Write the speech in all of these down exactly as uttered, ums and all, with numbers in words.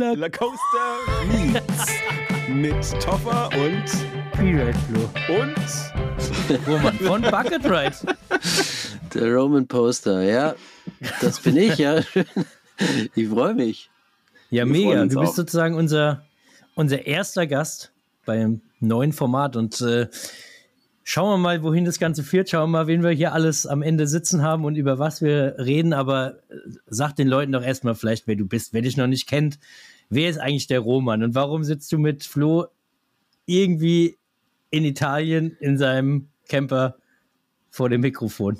Rollercoaster Meets mit Toffer und Freeride Flo. Und Roman von Bucket Ride. Der Roman Poster, ja. Das bin ich, ja. Ich freue mich. Ja, Wir mega. freuen uns Du bist auch. sozusagen unser, unser erster Gast beim neuen Format und äh, schauen wir mal, wohin das Ganze führt. Schauen wir mal, wen wir hier alles am Ende sitzen haben und über was wir reden. Aber äh, sag den Leuten doch erstmal vielleicht, wer du bist. Wer dich noch nicht kennt, wer ist eigentlich der Roman und warum sitzt du mit Flo irgendwie in Italien in seinem Camper vor dem Mikrofon?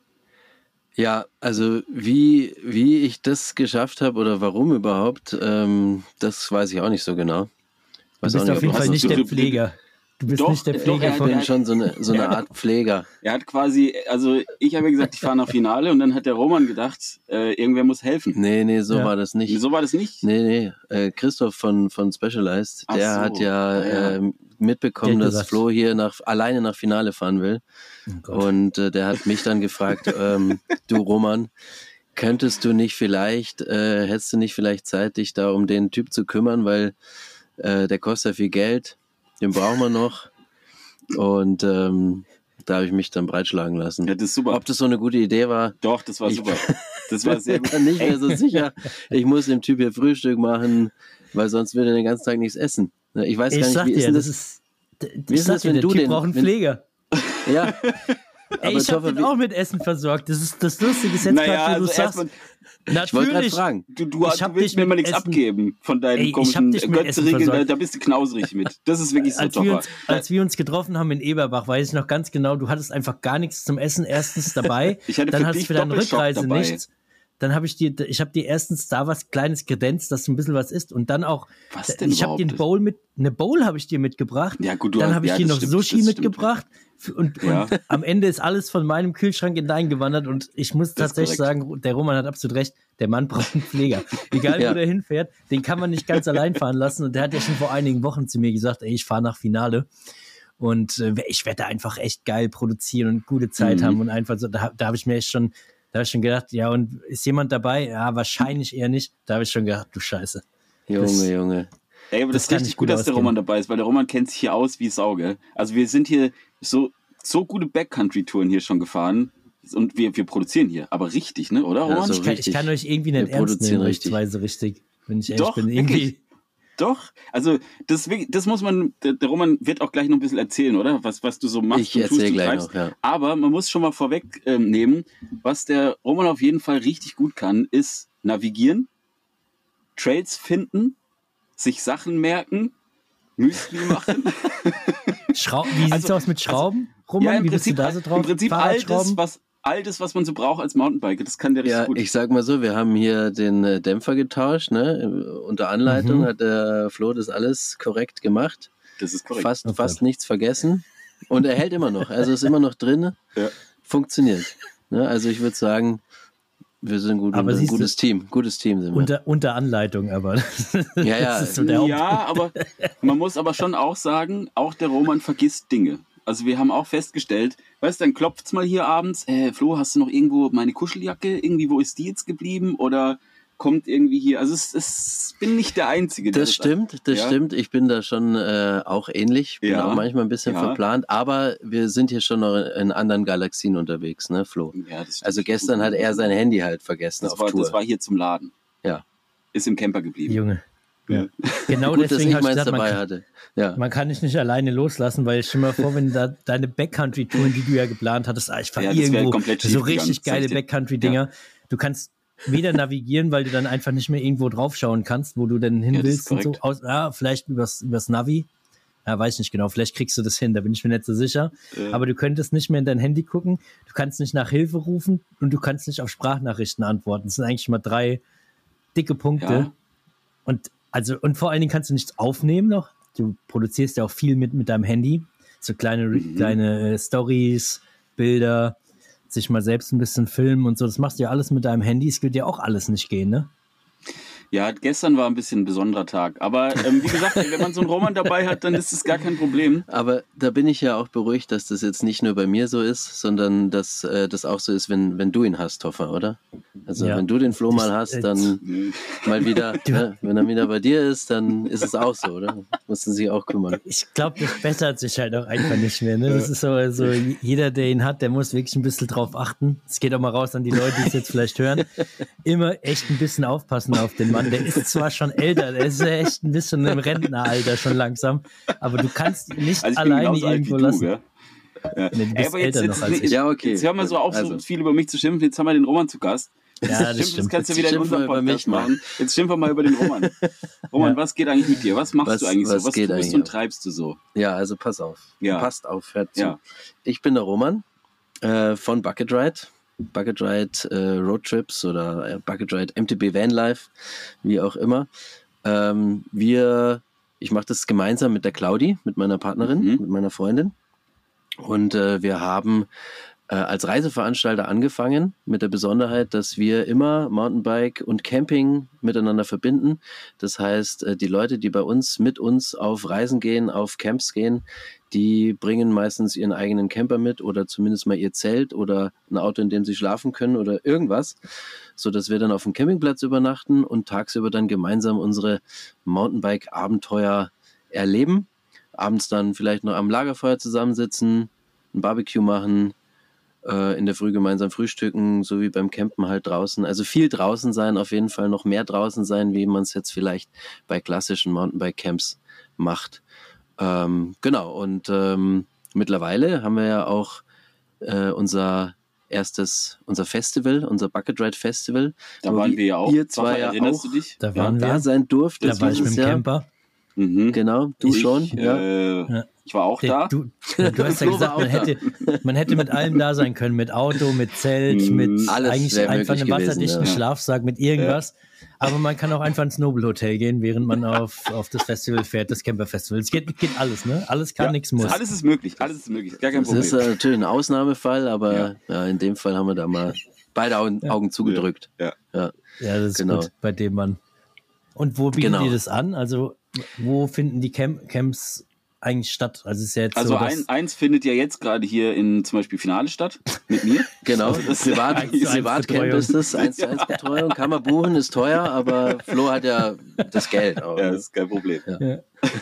Ja, also wie, wie ich das geschafft habe oder warum überhaupt, ähm, das weiß ich auch nicht so genau. Du Weiß bist auch auf jeden ob Fall das- nicht du- der du- Pfleger. Du bist Doch, nicht der doch, Pfleger er- Ich von... bin schon so eine, so eine Art Pfleger. Er hat quasi, also ich habe ja gesagt, ich fahre nach Finale und dann hat der Roman gedacht, äh, irgendwer muss helfen. Nee, nee, so Ja. war das nicht. So war das nicht? Nee, nee, äh, Christoph von, von Specialized, Ach der so, hat ja, ah, ja. äh, mitbekommen, Der hat dass gesagt- Flo hier nach, alleine nach Finale fahren will. Oh Gott. Und äh, der hat mich dann gefragt, ähm, du Roman, könntest du nicht vielleicht, äh, hättest du nicht vielleicht Zeit, dich da um den Typ zu kümmern, weil äh, der kostet viel Geld, den brauchen wir noch. Und ähm, da habe ich mich dann breitschlagen lassen. Ja, das ist super. Ob das so eine gute Idee war, Doch, das war Ich- super. Das war sehr bin gut. mir nicht mehr so sicher. Ich muss dem Typ hier Frühstück machen, weil sonst würde er den ganzen Tag nichts essen. Ich weiß Ich gar nicht, sag wie ist dir, denn das das? ist... Wie Ich ist sag das, dir, wenn der du Typ den- braucht einen wenn- Pfleger. Ja. Ey, Aber ich hab Toffer, den wie- auch mit Essen versorgt. Das ist das Lustige ist jetzt Naja, gerade, wo also du erstmal, sagst. Ich wollte gerade Natürlich. fragen. du, du, Ich du hab willst dich mir mit mal nichts Essen- abgeben von deinen Ey, ich hab komischen dich mit Essen Götterregeln, da, versorgt. da bist du knausrig mit. Das ist wirklich so Als wir, topper. uns, als wir uns getroffen haben in Eberbach, weiß ich noch ganz genau, du hattest einfach gar nichts zum Essen erstens dabei. Ich hatte dann für hattest dich für deine Doppelschock Rückreise dabei. nichts. Dann habe ich dir, ich habe dir erstens da was Kleines kredenzt, dass du ein bisschen was isst und dann auch, Was denn ich habe dir überhaupt? eine Bowl mit, eine Bowl habe ich dir mitgebracht. Ja, gut, du dann hast- habe ich ja, dir das noch stimmt, Sushi das stimmt. mitgebracht und, Ja. und am Ende ist alles von meinem Kühlschrank in deinen gewandert und ich muss Das ist tatsächlich korrekt. sagen, der Roman hat absolut recht, der Mann braucht einen Pfleger. Egal Ja. wo der hinfährt, den kann man nicht ganz allein fahren lassen und der hat ja schon vor einigen Wochen zu mir gesagt, ey, ich fahre nach Finale. Und äh, ich werde da einfach echt geil produzieren und gute Zeit Mhm. haben und einfach so, da, da habe ich mir echt schon, da habe ich schon gedacht, ja, und ist jemand dabei? Ja, wahrscheinlich eher nicht. Da habe ich schon gedacht, du Scheiße. Junge, Das- Junge. Ey, aber Das das, ist kann richtig nicht gut, gut dass der ausgehen. Roman dabei ist, weil der Roman kennt sich hier aus wie Sau, gell? Also wir sind hier so, so gute Backcountry-Touren hier schon gefahren und wir, wir produzieren hier, aber richtig, ne, oder Ja, Roman? so Ich kann, ich richtig. kann euch irgendwie nicht Wir ernst produzieren nehmen, richtig. richtig. richtig, wenn ich ehrlich Doch, bin. wirklich. Irgendwie, Doch, also das, ist wirklich- das muss man, der, der Roman wird auch gleich noch ein bisschen erzählen, oder? Was, was du so machst Ich und tust erzähle und gleich treibst. noch, ja. Aber man muss schon mal vorweg ähm, nehmen, was der Roman auf jeden Fall richtig gut kann, ist navigieren, Trails finden, sich Sachen merken, Müsli machen. Schrau wie sieht's Also- aus mit Schrauben? Roman, ja, im wie bist Prinzip, du da so drauf? im Prinzip all das, Fahrradschrauben? was, all das, was man so braucht als Mountainbiker, das kann der richtig Ja, gut. ich sag mal so, wir haben hier den äh, Dämpfer getauscht, ne? Unter Anleitung Mhm. hat der Flo das alles korrekt gemacht. Das ist korrekt. Fast, Oh fast Gott. nichts vergessen. Und er hält immer noch. Also ist immer noch drin. Ja. Funktioniert. Ne? Also ich würde sagen, wir sind gut, Aber ein siehst du- gutes Team. Gutes Team sind wir. Unter, unter Anleitung, aber. Ja, ja. Das ist so der Haupt Ja, aber man muss aber schon auch sagen, auch der Roman vergisst Dinge. Also wir haben auch festgestellt, weißt du, dann klopft's mal hier abends, äh, Flo, hast du noch irgendwo meine Kuscheljacke? Irgendwie, wo ist die jetzt geblieben? Oder kommt irgendwie hier, also es, es bin nicht der Einzige. der Das stimmt, das Ja. stimmt. Ich bin da schon äh, auch ähnlich. Bin Ja. auch manchmal ein bisschen Ja. verplant. Aber wir sind hier schon noch in anderen Galaxien unterwegs, ne, Flo? Ja, das stimmt. Also gestern hat er sein Handy halt vergessen das auf war, Tour. das war hier zum Laden. Ja. Ist im Camper geblieben. Junge. Ja. Genau Gut, dass deswegen ich habe ich meins gesagt, man dabei kann, hatte. Ja. man kann dich nicht alleine loslassen, weil stell dir mal vor, wenn da deine Backcountry-Touren, die du ja geplant hattest, ah, ich fahre Ja, das wär irgendwo komplett so schief gegangen, richtig sag ich geile dir. Backcountry-Dinger. Du kannst weder navigieren, weil du dann einfach nicht mehr irgendwo draufschauen kannst, wo du denn hin Ja, das ist willst und so. korrekt. Aus, ja, vielleicht übers, übers Navi. Ja, weiß ich nicht genau. Vielleicht kriegst du das hin, da bin ich mir nicht so sicher. Äh. Aber du könntest nicht mehr in dein Handy gucken, du kannst nicht nach Hilfe rufen und du kannst nicht auf Sprachnachrichten antworten. Das sind eigentlich mal drei dicke Punkte. Ja. Und also, und vor allen Dingen kannst du nichts aufnehmen noch. Du produzierst ja auch viel mit, mit deinem Handy. So kleine, Mhm. kleine äh, Stories, Bilder, sich mal selbst ein bisschen filmen und so. Das machst du ja alles mit deinem Handy. Es wird ja auch alles nicht gehen, ne? Ja, gestern war ein bisschen ein besonderer Tag. Aber ähm, wie gesagt, wenn man so einen Roman dabei hat, dann ist das gar kein Problem. Aber da bin ich ja auch beruhigt, dass das jetzt nicht nur bei mir so ist, sondern dass äh, das auch so ist, wenn, wenn du ihn hast, Toffer, oder? Also Ja. wenn du den Flo mal Ich- hast, äh, dann mal wieder, ne, wenn er wieder bei dir ist, dann ist es auch so, oder? Mussten sich auch kümmern. Ich glaube, das bessert sich halt auch einfach nicht mehr. Ne? Das ist so, so, jeder, der ihn hat, der muss wirklich ein bisschen drauf achten. Es geht auch mal raus an die Leute, die es jetzt vielleicht hören. Immer echt ein bisschen aufpassen auf den Mann. Der ist zwar schon älter, der ist ja echt ein bisschen im Rentneralter schon langsam, aber du kannst ihn nicht Also ich bin alleine genauso alt wie irgendwo du, lassen. gell? Ja. Nee, du Ey, bist aber jetzt, älter jetzt, noch als ich. Ja, okay. jetzt hör mal so auf, Also. so viel über mich zu schimpfen. Jetzt haben wir den Roman zu Gast. Ja, das Schimpfen, stimmt. kannst du Jetzt wieder in schimpfen wir unserem über Podcast mich mal. machen. Jetzt schimpfen wir mal über den Roman. Roman, Ja. was geht eigentlich mit dir? Was machst Was- du eigentlich was so? Was geht tust eigentlich und ab? treibst du so? Ja, also pass auf. Ja. Passt auf, hört zu. Ja. Ich bin der Roman äh, von Bucket Ride. Bucket Ride äh, Road Trips oder äh, Bucket Ride M T B Vanlife, wie auch immer. Ähm, wir, ich mache das gemeinsam mit der Claudi, mit meiner Partnerin, Mhm. mit meiner Freundin. Und äh, wir haben äh, als Reiseveranstalter angefangen mit der Besonderheit, dass wir immer Mountainbike und Camping miteinander verbinden. Das heißt, äh, die Leute, die bei uns mit uns auf Reisen gehen, auf Camps gehen, die bringen meistens ihren eigenen Camper mit oder zumindest mal ihr Zelt oder ein Auto, in dem sie schlafen können oder irgendwas, so dass wir dann auf dem Campingplatz übernachten und tagsüber dann gemeinsam unsere Mountainbike-Abenteuer erleben. Abends dann vielleicht noch am Lagerfeuer zusammensitzen, ein Barbecue machen, äh, in der Früh gemeinsam frühstücken, so wie beim Campen halt draußen. Also viel draußen sein, auf jeden Fall noch mehr draußen sein, wie man es jetzt vielleicht bei klassischen Mountainbike-Camps macht. Ähm, genau, und ähm, mittlerweile haben wir ja auch äh, unser erstes, unser Festival, unser Bucket Ride Festival. Da wo waren wir ja auch. Ihr zwei Toffer, ja erinnerst auch du dich? Da ja, waren da wir. sein durftet Da war ich mit dieses dem Jahr. Camper. Mhm. Genau, du ich, schon. Ja. Äh, Ja. Ich war auch Der- da. Du, du hast ja Flo gesagt, war man auch da. hätte, man hätte mit allem da sein können. Mit Auto, mit Zelt, Mm, mit alles eigentlich wär einfach möglich einem gewesen, wasserdichten ja. Schlafsack, mit irgendwas. Aber man kann auch einfach ins Nobelhotel gehen, während man auf, auf das Festival fährt, das Camperfestival. Es geht, geht alles, ne? Alles kann, Ja, nichts muss. Alles ist möglich, alles ist möglich, gar kein Das ist Problem. äh, natürlich ein Ausnahmefall, aber Ja. ja. in dem Fall haben wir da mal beide Augen, Augen zugedrückt. Ja. Ja. Ja, das ist Genau. gut, bei dem Mann. Und wo bieten Genau. die das an? Also, wo finden die Camp Camps eigentlich statt? Also, es ist ja jetzt Also so, dass, ein, eins findet ja jetzt gerade hier in zum Beispiel Finale statt, mit mir. Genau, Also das ist Privat, eins zu eins Privatcamp Betreuung. ist es, eins zu eins Betreuung, kann man buchen, ist teuer, aber Flo hat ja das Geld auch. Ja, ne? das ist kein Problem. ja.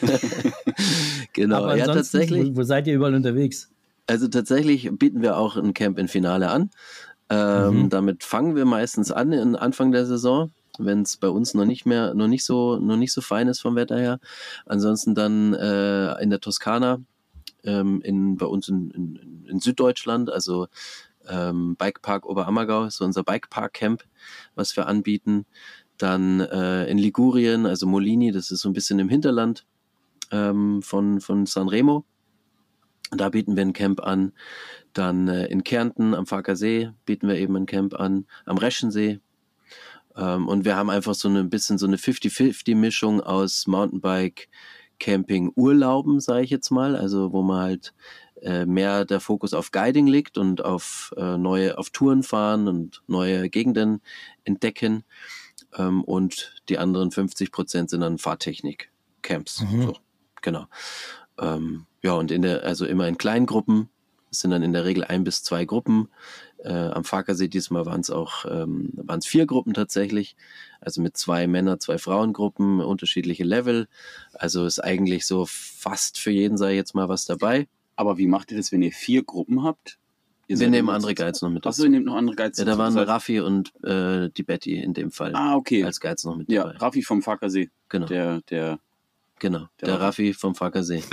Genau, Aber ja ansonsten, tatsächlich. wo, wo seid ihr überall unterwegs? Also tatsächlich bieten wir auch ein Camp in Finale an. Ähm, Mhm. Damit fangen wir meistens an, in Anfang der Saison, wenn es bei uns noch nicht mehr, noch nicht so, noch nicht so fein ist vom Wetter her. Ansonsten dann äh, in der Toskana, ähm, in, bei uns in, in, in Süddeutschland, also ähm, Bikepark Oberammergau, ist so unser Bikepark-Camp, was wir anbieten. Dann äh, in Ligurien, also Molini, das ist so ein bisschen im Hinterland ähm, von, von Sanremo. Da bieten wir ein Camp an. Dann äh, in Kärnten am Farker See bieten wir eben ein Camp an, am Reschensee. Ähm, und wir haben einfach so ein bisschen so eine fünfzig fünfzig Mischung aus Mountainbike, Camping, Urlauben, sage ich jetzt mal. Also wo man halt äh, mehr der Fokus auf Guiding liegt und auf äh, neue, auf Touren fahren und neue Gegenden entdecken. Ähm, und die anderen fünfzig Prozent sind dann Fahrtechnik-Camps. Mhm. So, genau. Ähm, ja, und in der, also immer in kleinen Gruppen. Es sind dann in der Regel ein bis zwei Gruppen. Äh, am Farkersee diesmal waren es auch ähm, waren es vier Gruppen tatsächlich. Also mit zwei Männer-, zwei Frauengruppen, unterschiedliche Level. Also ist eigentlich so fast für jeden, sei jetzt mal, was dabei. Aber wie macht ihr das, wenn ihr vier Gruppen habt? Ihr Wir seid nehmen immer andere zu- Guides noch mit Achso, dazu. ihr nehmt noch andere Guides Ja, da dazu. waren Das heißt- Raffi und äh, die Betty in dem Fall Ah, okay. als Guides noch mit Ja, dabei. Raffi vom Fackersee. Genau, Der, der, genau. der Der Raffi vom Farkersee.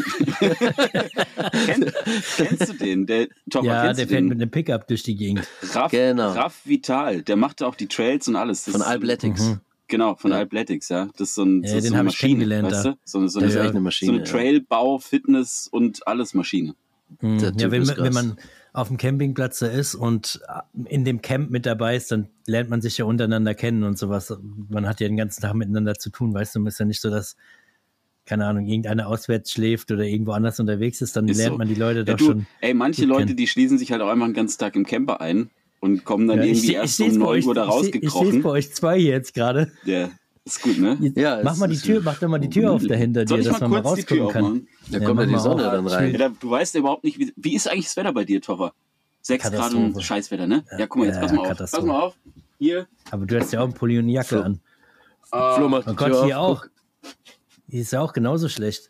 Kenn, kennst du den? Der, Topper, Ja, kennst der du fährt den? mit einem Pickup durch die Gegend. Raff, Genau. Raff Vital, der macht auch die Trails und alles. Das Von ist- Albletics. Mhm. Genau, von Ja. Albletics, ja. Das ist so, ein, Ja, so, den so eine hab ich Maschine, kennengelernt weißt da. du? So, so, Das eine, ist echt eine so Maschine. eine ja. Trailbau, Fitness und alles Maschine. Mhm. Der Ja, Typ wenn, ist man- wenn krass. man auf dem Campingplatz da ist und in dem Camp mit dabei ist, dann lernt man sich ja untereinander kennen und sowas. Man hat ja den ganzen Tag miteinander zu tun, weißt du, ist ja nicht so, dass, keine Ahnung, irgendeiner auswärts schläft oder irgendwo anders unterwegs ist, dann Ist lernt so. man die Leute Ja, doch du, schon. ey, manche gut Leute, kennen. die schließen sich halt auch einmal den ganzen Tag im Camper ein und kommen dann Ja, ich irgendwie seh- ich erst seh's um bei neun euch- Uhr da ich seh- Ich sehe es rausgekrochen. bei euch zwei hier jetzt gerade. Ja. Ist gut, ne? Ja, mach es mal die ist- Tür, mach doch mal die Tür auf dahinter Soll dir, ich dass mal man mal kurz die Tür rausgucken kann. aufmachen? Da Ja, kommt ja mach die mal Sonne auf. dann rein. Ja, da- du weißt ja überhaupt nicht, wie, wie ist eigentlich das Wetter bei dir, Toffer? Sechs Grad Katastrophe. und Scheißwetter, ne? Ja, guck mal, jetzt Ja, pass mal auf. Pass Katastrophe. mal auf. Hier. Aber du hast ja auch einen Pulli und eine Jacke Flo. an. Flo macht Oh die Gott, Tür hier auf. auch. Hier ist ja auch genauso schlecht.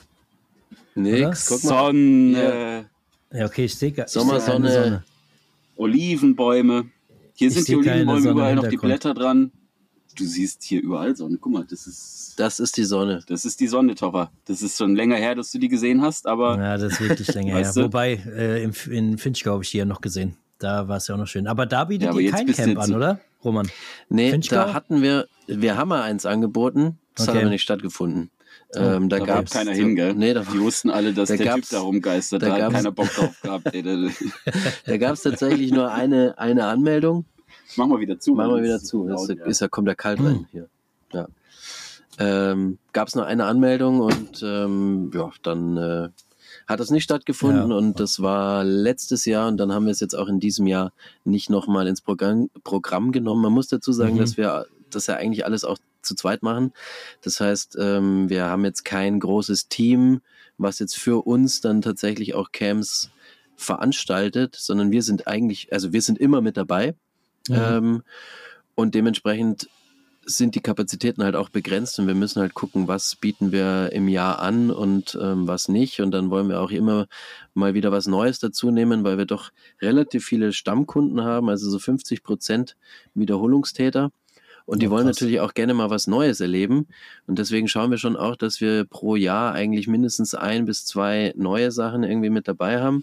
Nix, guck mal. Sonne, Ja, okay, ich sehe gar Sommersonne. Sonne. Olivenbäume. Hier Ich sind die seh keine Olivenbäume Sonne im überall noch die Hintergrund. Blätter dran. Du siehst hier überall Sonne. Guck mal, das ist, Das ist die Sonne. das ist die Sonne, Toffer. Das ist schon länger her, dass du die gesehen hast, aber Ja, das ist wirklich länger her. Weißt du? Wobei, äh, im, in Finchgau habe ich die ja noch gesehen. Da war es ja auch noch schön. Aber da bietet Ja, aber ihr jetzt kein bist du Camp jetzt an, so- oder, Roman? Nee, Finchgau? da hatten wir, wir haben mal eins angeboten, das hat Okay. aber nicht stattgefunden. ähm, da da gab wollte keiner hin, gell? Nee, da, Die wussten alle, dass Da der gab's- Typ da rumgeistert. da Da, hat gab's- keiner Bock drauf gehabt. Ey, da, da gab es tatsächlich nur eine, eine Anmeldung. mach mal wieder zu. Machen wir das wieder ist zu. laut, Ist, ja. ist, ja, kommt da kalt rein hier. Ja. Ähm, gab es nur eine Anmeldung und ähm, ja, dann äh, hat es nicht stattgefunden Ja. und das war letztes Jahr und dann haben wir es jetzt auch in diesem Jahr nicht nochmal ins Programm, Programm genommen. Man muss dazu sagen, Mhm. dass wir das ja eigentlich alles auch zu zweit machen. Das heißt, ähm, wir haben jetzt kein großes Team, was jetzt für uns dann tatsächlich auch Camps veranstaltet, sondern wir sind eigentlich, also wir sind immer mit dabei. Mhm. Ähm, und dementsprechend sind die Kapazitäten halt auch begrenzt und wir müssen halt gucken, was bieten wir im Jahr an und ähm, was nicht. Und dann wollen wir auch immer mal wieder was Neues dazu nehmen, weil wir doch relativ viele Stammkunden haben, also so fünfzig Prozent Wiederholungstäter. Und die Ja, wollen krass. natürlich auch gerne mal was Neues erleben. Und deswegen schauen wir schon auch, dass wir pro Jahr eigentlich mindestens ein bis zwei neue Sachen irgendwie mit dabei haben.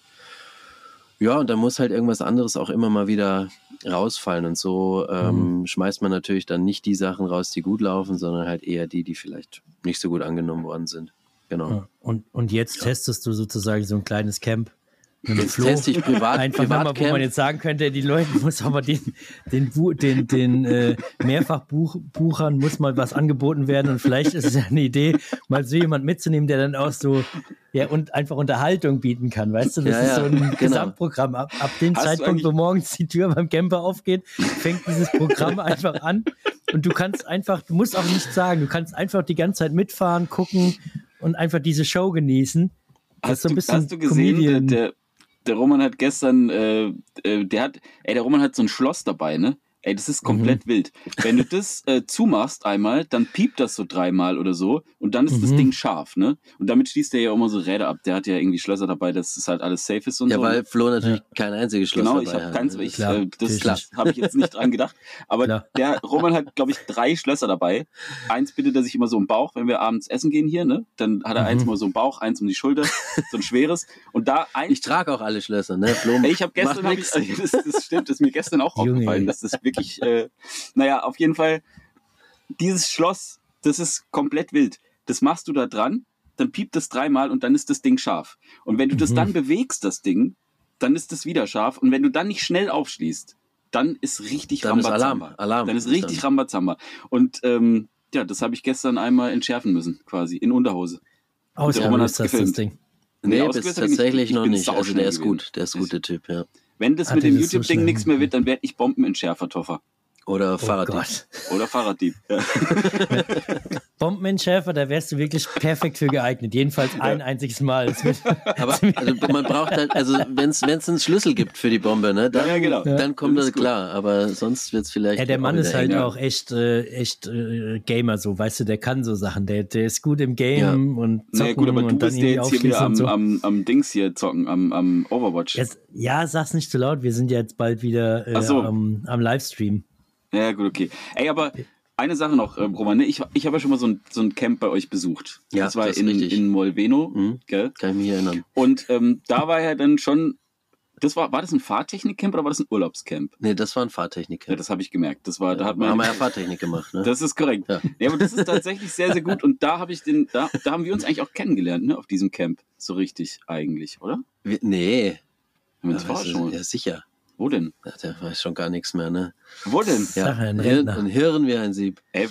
Ja, und da muss halt irgendwas anderes auch immer mal wieder rausfallen. Und so ähm, schmeißt man natürlich dann nicht die Sachen raus, die gut laufen, sondern halt eher die, die vielleicht nicht so gut angenommen worden sind. Genau. Ja. Und, und jetzt testest du sozusagen so ein kleines Camp mit dem Jetzt Flo. teste ich privat, Einfach mal, wo man Privatcamp. jetzt sagen könnte, die Leute muss aber den, den, Bu- den, den äh, Mehrfachbuchern muss mal was angeboten werden und vielleicht ist es ja eine Idee, mal so jemand mitzunehmen, der dann auch so ja und einfach Unterhaltung bieten kann, weißt du? Das Ja, ist ja, so ein genau. Gesamtprogramm. Ab, ab dem Hast du Zeitpunkt, wo eigentlich- morgens die Tür beim Camper aufgeht, fängt dieses Programm einfach an und du kannst einfach, du musst auch nichts sagen, du kannst einfach die ganze Zeit mitfahren, gucken und einfach diese Show genießen. Das ist Hast, so ein du, bisschen hast du gesehen, der, Comedian. der, der Roman hat gestern, äh, äh, der hat, ey, der Roman hat so ein Schloss dabei, ne? Ey, das ist komplett Mhm. wild. Wenn du das äh, zumachst einmal, dann piept das so dreimal oder so und dann ist das Mhm. Ding scharf, ne? Und damit schließt er ja immer so Räder ab. Der hat ja irgendwie Schlösser dabei, dass es halt alles safe ist und Ja, so. weil ne? Flo natürlich kein einziges Schloss Genau, dabei ich habe hat. keins, Also ich, Klar, äh, das natürlich habe ich jetzt nicht dran gedacht. Aber Klar. der Roman hat, glaube ich, drei Schlösser dabei. Eins bittet er sich immer so im Bauch, wenn wir abends essen gehen hier, ne? Dann hat er Mhm. eins mal so im Bauch, eins um die Schulter, so ein schweres. Und da ein, Ich trage auch alle Schlösser, ne? Flo Ey, ich habe gestern, macht hab nix. ich, das, das stimmt, das ist mir gestern auch Junge, aufgefallen, ey. dass das wirklich, äh, naja, auf jeden Fall, dieses Schloss, das ist komplett wild. Das machst du da dran, dann piept das dreimal und dann ist das Ding scharf. Und wenn du das Mhm. dann bewegst, das Ding, dann ist das wieder scharf. Und wenn du dann nicht schnell aufschließt, dann ist richtig Dann ist Rambazamba. Alarm, Alarm Dann ist ist richtig dann. Rambazamba. Und ähm, ja, das habe ich gestern einmal entschärfen müssen, quasi, in Unterhose. Aus der Roman hat's ist das, das gefilmt. Ding. Nee, Nee, bis ausgelöst hab ich nicht. tatsächlich Ich noch bin nicht. Also sauschnell der ist gewesen. gut, der ist ein guter Typ, ja. Wenn das Ah, mit das dem ist so YouTube-Ding schnell. nichts mehr wird, dann werde ich Bombenentschärfer, Toffer. Oder Oh Fahrraddieb. Gott. Oder Fahrraddieb. Ja. Bombenentschärfer, da wärst du wirklich perfekt für geeignet. Jedenfalls ein einziges Mal. Es wird- Aber also man braucht halt, also wenn es einen Schlüssel gibt für die Bombe, ne, dann, Ja, ja, genau. dann kommt Das das ist gut. klar. Aber sonst wird es vielleicht. Ja, der auch Mann wieder ist halt eng. auch echt, äh, echt äh, Gamer so, weißt du, der kann so Sachen. Der, der ist gut im Game Ja. und zocken Naja, gut, aber du und dann bist ja irgendwie jetzt hier wieder aufschließen am, und so. am, am Dings hier zocken, am, am Overwatch. Jetzt, ja, sag's nicht zu laut, wir sind ja jetzt bald wieder äh, Ach so. am, am Livestream. Ja, gut, okay. Ey, aber eine Sache noch, äh, Roman, ne? ich, ich habe ja schon mal so ein, so ein Camp bei euch besucht. Ja, das war das ist in, richtig. in Molveno, Mhm. gell? Kann ich mich erinnern. Und ähm, da war ja dann schon, das war, war das ein Fahrtechnik-Camp oder war das ein Urlaubscamp? Nee, das war ein Fahrtechniker. Ja, das habe ich gemerkt. Das war, da hat Da man, haben wir ja Fahrtechnik gemacht, ne? das ist korrekt. Ja. Ja, aber das ist tatsächlich sehr, sehr gut. Und da habe ich den, da, da haben wir uns eigentlich auch kennengelernt, ne, auf diesem Camp. So richtig eigentlich, oder? Wir, nee. Haben wir uns Ja, vorher weißt schon. du, ja, sicher. Wo denn? Ja, der weiß schon gar nichts mehr, ne? Wo denn? Ja, Sag ja, ein Hirn, Rentner. ein Hirn wie ein Sieb. Ey,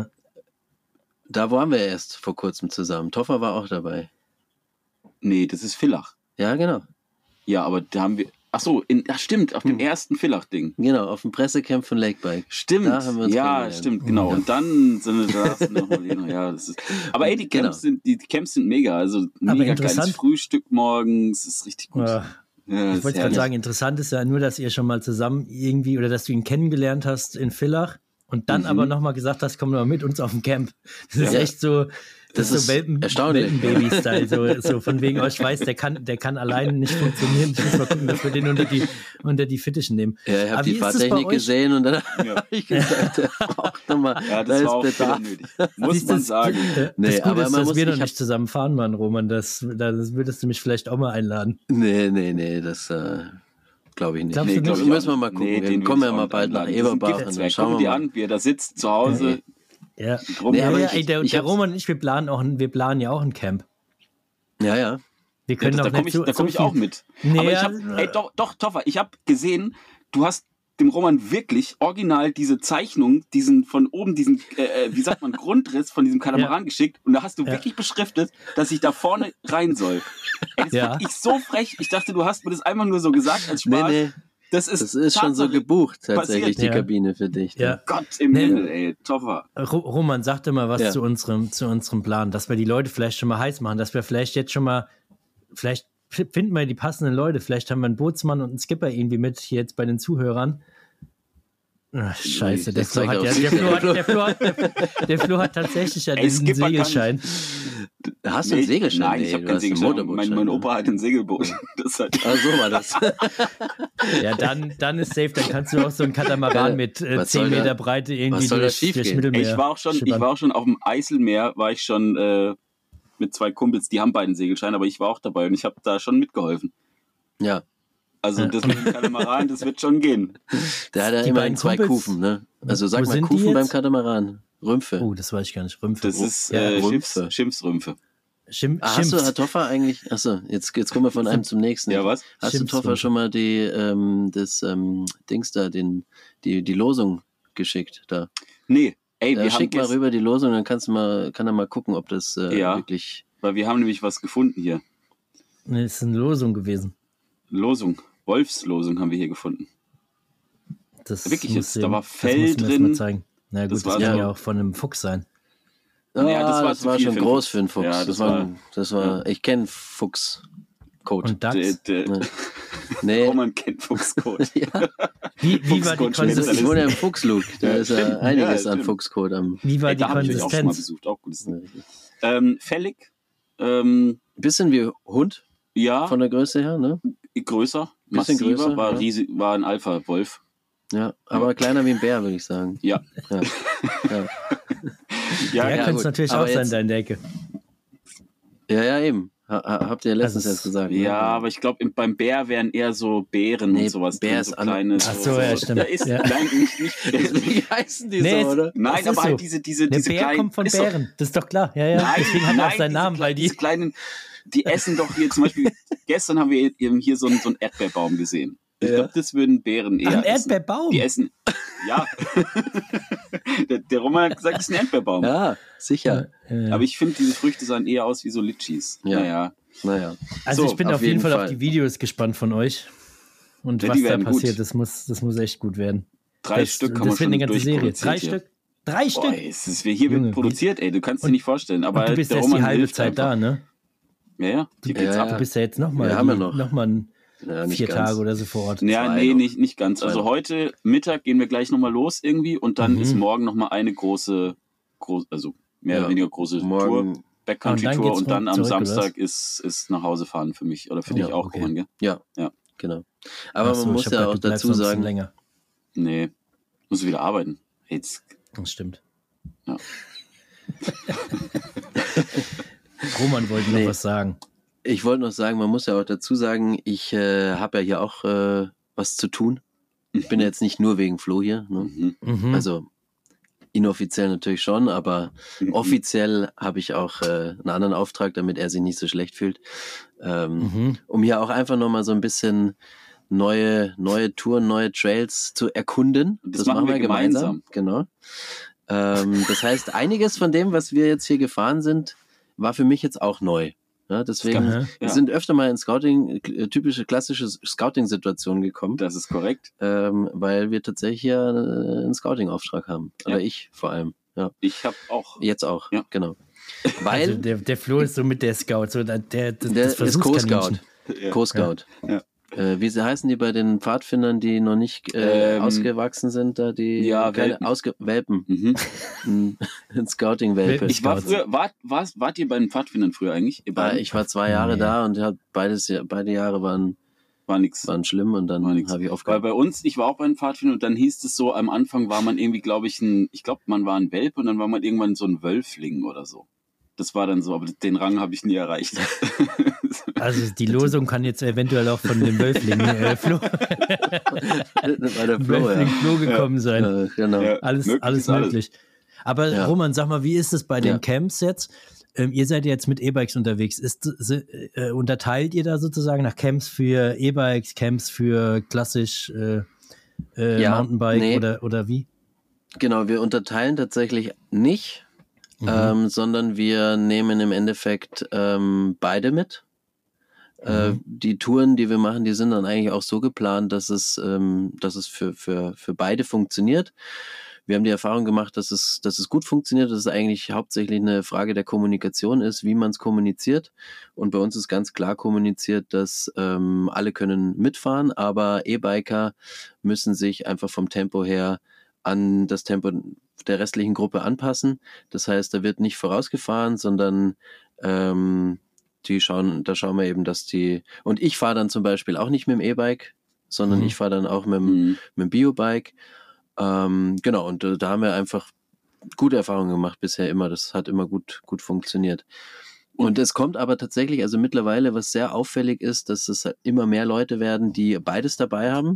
Da waren wir erst vor kurzem zusammen. Toffer war auch dabei. nee, das ist Villach. Ja, genau. Ja, aber da haben wir, Ach so, in, ach stimmt, auf dem hm. ersten Villach-Ding. Genau, auf dem Pressecamp von Lakebike. Stimmt, da haben wir uns ja, stimmt, genau. Ja. Und dann sind wir da nochmal, ja, das ist, aber ey, die Camps, genau. sind, die Camps sind mega, also mega geiles Frühstück morgens, ist richtig gut. Ja. Ja, ich wollte gerade sagen, interessant ist ja nur, dass ihr schon mal zusammen irgendwie, oder dass du ihn kennengelernt hast in Villach und dann mhm. aber nochmal gesagt hast, komm doch mal mit uns auf den Camp. Das ist ja. echt so, das, das ist so Welpen, Welpenbaby-Style, so, so von wegen, oh, ich weiß, der kann, der kann alleine nicht funktionieren. Ich muss mal gucken, dass wir den unter die, unter die Fittichen nehmen. Ja, ich habe die Fahrtechnik gesehen und dann ja. habe ich gesagt, ja. auch nochmal, ja, das da war ist auch nötig. Muss Siehst man das, sagen. Das nee, Gute aber ist, dass muss, wir noch nicht zusammen fahren, Mann, Roman. Das, das würdest du mich vielleicht auch mal einladen. Nee, nee, nee, das äh, glaube ich nicht. Glaubst nee, du nicht? Müssen wir mal gucken. Nee, wir kommen ja mal bald nach Eberbach und dann schauen wir die mal. an, wie er da sitzt zu Hause. Ja, nee, aber ey, der, der Roman und ich, wir planen, auch ein, wir planen ja auch ein Camp. Ja, ja. Wir können ja, das, auch da komme ich, so, da komm ich auch mit. Nee, aber ich hab, ey, doch, doch, Toffer, ich habe gesehen, du hast dem Roman wirklich original diese Zeichnung, diesen von oben, diesen, äh, wie sagt man, Grundriss von diesem Katamaran ja. geschickt und da hast du ja. wirklich beschriftet, dass ich da vorne rein soll. Ey, das ja. fand ich so frech. Ich dachte, du hast mir das einfach nur so gesagt als Spaß. Nee, nee. Das ist, das ist schon so gebucht, tatsächlich, passiert. Die ja. Kabine für dich. Ja. Gott im nee. Himmel, ey, Toffer. Roman, sag dir mal was ja. zu, unserem, zu unserem Plan, dass wir die Leute vielleicht schon mal heiß machen, dass wir vielleicht jetzt schon mal, vielleicht finden wir die passenden Leute, vielleicht haben wir einen Bootsmann und einen Skipper irgendwie mit hier jetzt bei den Zuhörern. Ach, scheiße, der Flo, hat, ja, der, Flo hat, der, Flo hat, der, der Flo hat tatsächlich ja diesen Segelschein. Hast du einen Segelschein? Nein, nee, ich habe keinen Segelschein. Mein, mein Opa hat ein Segelboot. Das hat ah, so war das. Ja, dann, dann ist safe. Dann kannst du auch so einen Katamaran mit äh, zehn Meter da, Breite irgendwie durch, durch Mittelmeer. Ich war auch schon, ich war auch schon auf dem Eiselmeer, war ich schon äh, mit zwei Kumpels, die haben beiden Segelschein, aber ich war auch dabei und ich habe da schon mitgeholfen. Ja. Also das mit dem Katamaran, das wird schon gehen. Der hat ja immerhin zwei Kufen, ne? Also sag mal Kufen beim Katamaran. Rümpfe. Oh, das weiß ich gar nicht. Rümpfe. Das ist äh, ja, Schiffs, Schimpfsrümpfe. Schim- ah, hast du, hat Toffer eigentlich, achso, jetzt, jetzt kommen wir von einem zum nächsten. Ja, was? Hast du Toffer schon mal die, ähm, das, ähm, Dings da, den, die, die Losung geschickt da? Nee, ey, ja, wir schick haben mal rüber die Losung, dann kannst du mal, kann er mal gucken, ob das äh, ja, wirklich. Weil wir haben nämlich was gefunden hier. Nee, das ist eine Losung gewesen. Losung. Wolfslosung haben wir hier gefunden. Das wirklich jetzt, sehen. Da war Fell das drin. Zeigen. Na gut, das, das kann ja. ja auch von einem Fuchs sein. Ah, ja, das war, das war schon für groß für einen Fuchs. Ja, das, das war, war, das war ja. ich kenne Fuchscode. Und Dachs? De, de, nee. Roman kennt Fuchscode. ja. Wie, wie war die Konsistenz? Ich wohne ja im Fuchslug, da ist ja einiges ja, an Fuchscode am. Wie war Ey, die da Konsistenz? Ich auch schon mal besucht, auch gutes ähm, Fällig. Ähm, Bisschen wie Hund. Ja. Von der Größe her, ne? Größer, bisschen massiver, größer, war, ja. riesig, war ein Alpha-Wolf. Ja, aber ja. kleiner wie ein Bär, würde ich sagen. Ja. Ja, ja. ja, ja könnte es natürlich aber auch sein, deine Decke. Ja, ja, eben. Ha, habt ihr letztens jetzt gesagt. Ja, ne? aber ich glaube, beim Bär wären eher so Beeren nee, und sowas. Bär drin, ist so an... kleine. Ach so, ja, stimmt. Da ist, ja. Nein, nicht, nicht Deswegen heißen die nee, so, oder? Nein, aber so. halt diese, diese, Der diese Bär kleinen... kommt von ist Bären, so, das ist doch klar. Ja, ja. Nein, deswegen haben wir auch seinen diese Namen, weil die... Diese kleinen, die essen doch hier zum Beispiel... Gestern haben wir hier so einen, so einen Erdbeerbaum gesehen. Ich ja. glaube, das würden Bären eher Ach, ein Erdbeerbaum? Die essen... Ja. der, der Roman hat gesagt, das ist ein Erdbeerbaum. Ja, sicher. Ja, ja. Aber ich finde, diese Früchte sahen eher aus wie so Litchis. Ja. Naja. Naja. Also so, ich bin auf, auf jeden Fall, Fall auf die Videos gespannt von euch. Und ja, was da passiert, gut. das muss, das muss echt gut werden. Drei das, Stück kann das man schon eine ganze Serie. Drei hier. Stück? Drei Boah, Stück? ey, es ist, hier Junge, wird produziert, ey, du kannst dir und, nicht vorstellen. Aber und du bist der erst Roman die halbe hilft Zeit einfach. da, ne? Ja, ja, hier geht's ja, ab. Du bist ja jetzt nochmal ja, noch. noch mal ja, vier ganz. Tage oder so vor Ort. Ja, Zwei nee, noch. nicht, nicht ganz. Also Zwei heute Mittag gehen wir gleich nochmal los irgendwie und dann Mhm. ist morgen nochmal eine große, groß, also mehr Ja. oder weniger große Morgen. Tour, Backcountry-Tour und und dann dann, geht's am zurück, Samstag ist, ist nach Hause fahren für mich oder für Ja, dich auch, okay. Roman, gell? Ja, Ja. genau. Aber Ach so, man ich muss hab ja gedacht, auch du bleibst dazu noch ein bisschen sagen, länger. Nee, muss wieder arbeiten. Jetzt, Das stimmt. Ja. Roman wollte noch Nee. was sagen. ich wollte noch sagen, man muss ja auch dazu sagen, ich äh, habe ja hier auch äh, was zu tun. Ich bin ja jetzt nicht nur wegen Flo hier. Ne? Mhm. Mhm. Also inoffiziell natürlich schon, aber Mhm. offiziell habe ich auch äh, einen anderen Auftrag, damit er sich nicht so schlecht fühlt. Ähm, Mhm. Um hier auch einfach nochmal so ein bisschen neue, neue Touren, neue Trails zu erkunden. Das machen wir gemeinsam. Genau. Ähm, das heißt, einiges von dem, was wir jetzt hier gefahren sind, war für mich jetzt auch neu. Ja, deswegen Aha. wir Ja. sind öfter mal in Scouting, äh, typische klassische Scouting-Situationen gekommen, Das ist korrekt. ähm, weil wir tatsächlich ja äh, einen Scouting-Auftrag haben. Ja. Oder ich vor allem. Ja. Ich habe auch. Jetzt auch, Ja. genau. Weil Also der, der Flo ist so mit der Scout, so der, der, das, der das ist Co-Scout. Versuchskaninchen. Ja. Co-Scout. Ja. Äh, wie sie heißen die bei den Pfadfindern, die noch nicht äh, Ähm, ausgewachsen sind, da die ja, keine Welpen. Ausge Welpen. Mhm. Ein ein Scouting-Welpe. Welpen. Ich war Scouts. früher, wart, wart, wart ihr bei den Pfadfindern früher eigentlich? Ihr Ah, beiden? ich war zwei Jahre Nee. da und hab beides, beide Jahre waren, war nix. waren schlimm und dann War nix. habe ich Weil aufgehört. bei uns, ich war auch bei den Pfadfindern und dann hieß es so, am Anfang war man irgendwie, glaube ich, ein, ich glaube, man war ein Welpe und dann war man irgendwann so ein Wölfling oder so. Das war dann so, aber den Rang habe ich nie erreicht. Also die Losung kann jetzt eventuell auch von dem Wölfling äh, Flo, Bei der Flo, Wölfling ja. Flo gekommen sein. Ja, genau. Ja. Alles, möglich alles ist alles. möglich. Aber Ja. Roman, sag mal, wie ist es bei den Ja. Camps jetzt? Ähm, ihr seid jetzt mit E-Bikes unterwegs. Ist, äh, unterteilt ihr da sozusagen nach Camps für E-Bikes, Camps für klassisch äh, äh, Ja, Mountainbike nee. oder, oder wie? Genau, wir unterteilen tatsächlich nicht, Mhm. ähm, sondern wir nehmen im Endeffekt ähm, beide mit. Äh, Mhm. die Touren, die wir machen, die sind dann eigentlich auch so geplant, dass es, ähm, dass es für, für, für beide funktioniert. Wir haben die Erfahrung gemacht, dass es, dass es gut funktioniert, dass es eigentlich hauptsächlich eine Frage der Kommunikation ist, wie man es kommuniziert. Und bei uns ist ganz klar kommuniziert, dass ähm, alle können mitfahren, aber E-Biker müssen sich einfach vom Tempo her an das Tempo der restlichen Gruppe anpassen. Das heißt, da wird nicht vorausgefahren, sondern ähm, die schauen, da schauen wir eben, dass die, und ich fahre dann zum Beispiel auch nicht mit dem E-Bike, sondern Mhm. ich fahre dann auch mit dem, Mhm. mit dem Biobike. Ähm, genau, und äh, da haben wir einfach gute Erfahrungen gemacht bisher immer. Das hat immer gut, gut funktioniert. Und es kommt aber tatsächlich, also mittlerweile, was sehr auffällig ist, dass es halt immer mehr Leute werden, die beides dabei haben.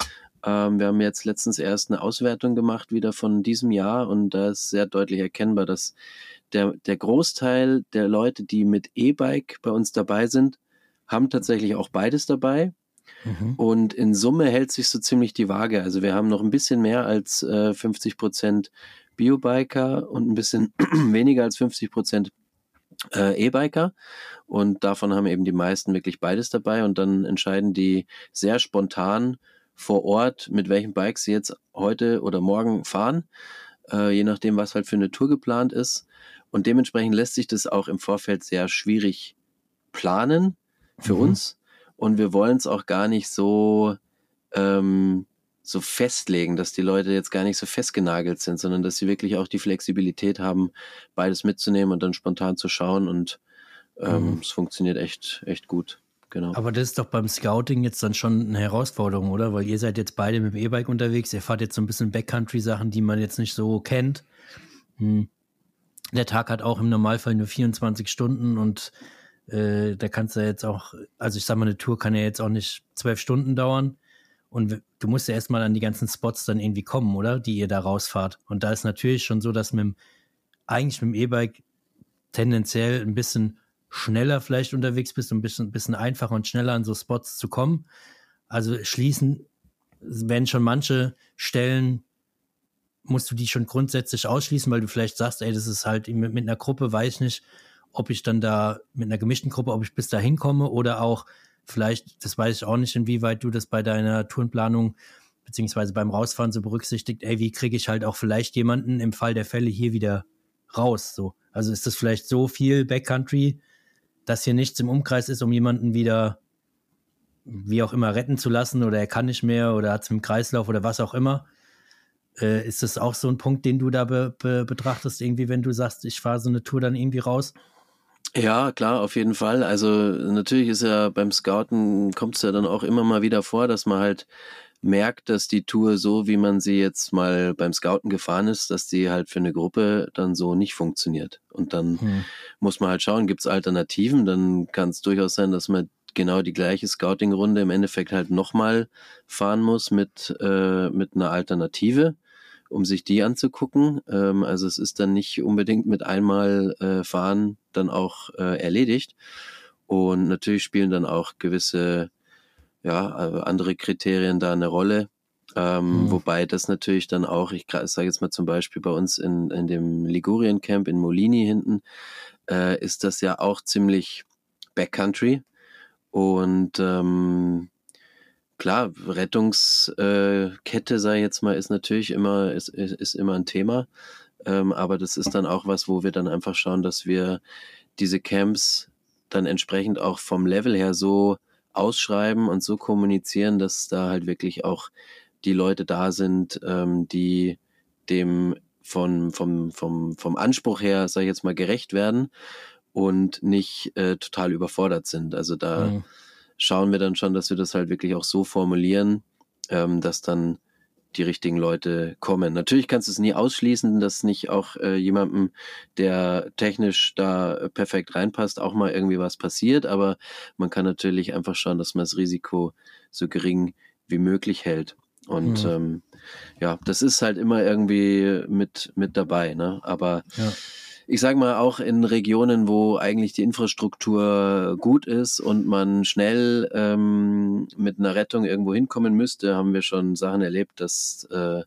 Ähm, wir haben jetzt letztens erst eine Auswertung gemacht wieder von diesem Jahr und da ist sehr deutlich erkennbar, dass der, der Großteil der Leute, die mit E-Bike bei uns dabei sind, haben tatsächlich auch beides dabei. Mhm. Und in Summe hält sich so ziemlich die Waage. Also wir haben noch ein bisschen mehr als äh, fünfzig Prozent Biobiker und ein bisschen weniger als fünfzig Prozent äh, E-Biker. Und davon haben eben die meisten wirklich beides dabei. Und dann entscheiden die sehr spontan vor Ort, mit welchem Bike sie jetzt heute oder morgen fahren, äh, je nachdem, was halt für eine Tour geplant ist. Und dementsprechend lässt sich das auch im Vorfeld sehr schwierig planen für Mhm. uns. Und wir wollen es auch gar nicht so, ähm, so festlegen, dass die Leute jetzt gar nicht so festgenagelt sind, sondern dass sie wirklich auch die Flexibilität haben, beides mitzunehmen und dann spontan zu schauen. Und ähm, Mhm. es funktioniert echt, echt gut. Genau. Aber das ist doch beim Scouting jetzt dann schon eine Herausforderung, oder? Weil ihr seid jetzt beide mit dem E-Bike unterwegs, ihr fahrt jetzt so ein bisschen Backcountry-Sachen, die man jetzt nicht so kennt. Hm. Der Tag hat auch im Normalfall nur vierundzwanzig Stunden und äh, da kannst du jetzt auch, also ich sag mal, eine Tour kann ja jetzt auch nicht zwölf Stunden dauern und w- du musst ja erstmal an die ganzen Spots dann irgendwie kommen, oder? Die ihr da rausfahrt. Und da ist natürlich schon so, dass mit dem, eigentlich mit dem E-Bike tendenziell ein bisschen schneller vielleicht unterwegs bist und ein bisschen, bisschen einfacher und schneller an so Spots zu kommen. Also schließen werden schon manche Stellen, musst du die schon grundsätzlich ausschließen, weil du vielleicht sagst, ey, das ist halt mit, mit einer Gruppe, weiß ich nicht, ob ich dann da mit einer gemischten Gruppe, ob ich bis dahin komme oder auch vielleicht, das weiß ich auch nicht, inwieweit du das bei deiner Tourenplanung beziehungsweise beim Rausfahren so berücksichtigt, ey, wie kriege ich halt auch vielleicht jemanden im Fall der Fälle hier wieder raus, so. Also ist das vielleicht so viel Backcountry, dass hier nichts im Umkreis ist, um jemanden wieder wie auch immer retten zu lassen oder er kann nicht mehr oder hat es mit dem Kreislauf oder was auch immer. Äh, ist das auch so ein Punkt, den du da be- be- betrachtest, irgendwie, wenn du sagst, ich fahre so eine Tour dann irgendwie raus? Ja, klar, auf jeden Fall. Also natürlich ist ja beim Scouten, kommt es ja dann auch immer mal wieder vor, dass man halt merkt, dass die Tour so, wie man sie jetzt mal beim Scouten gefahren ist, dass die halt für eine Gruppe dann so nicht funktioniert. Und dann Hm. muss man halt schauen, gibt es Alternativen? Dann kann es durchaus sein, dass man genau die gleiche Scouting-Runde im Endeffekt halt nochmal fahren muss mit, äh, mit einer Alternative, um sich die anzugucken. Ähm, also es ist dann nicht unbedingt mit einmal äh, fahren dann auch äh, erledigt. Und natürlich spielen dann auch gewisse, ja, äh, andere Kriterien da eine Rolle. Ähm, Mhm. Wobei das natürlich dann auch, ich sage jetzt mal zum Beispiel bei uns in, in dem Ligurien-Camp in Molini hinten, äh, ist das ja auch ziemlich Backcountry. Und ähm, klar, Rettungskette, sei jetzt mal, ist natürlich immer, ist, ist, ist immer ein Thema. Ähm, aber das ist dann auch was, wo wir dann einfach schauen, dass wir diese Camps dann entsprechend auch vom Level her so ausschreiben und so kommunizieren, dass da halt wirklich auch die Leute da sind, ähm, die dem von, vom, vom, vom Anspruch her, sag ich jetzt mal, gerecht werden und nicht äh, total überfordert sind. Also da mhm. schauen wir dann schon, dass wir das halt wirklich auch so formulieren, ähm, dass dann die richtigen Leute kommen. Natürlich kannst du es nie ausschließen, dass nicht auch äh, jemandem, der technisch da perfekt reinpasst, auch mal irgendwie was passiert, aber man kann natürlich einfach schauen, dass man das Risiko so gering wie möglich hält. Und mhm. ähm, ja, das ist halt immer irgendwie mit, mit dabei, ne? Aber ja. ich sage mal, auch in Regionen, wo eigentlich die Infrastruktur gut ist und man schnell ähm, mit einer Rettung irgendwo hinkommen müsste, haben wir schon Sachen erlebt, dass äh,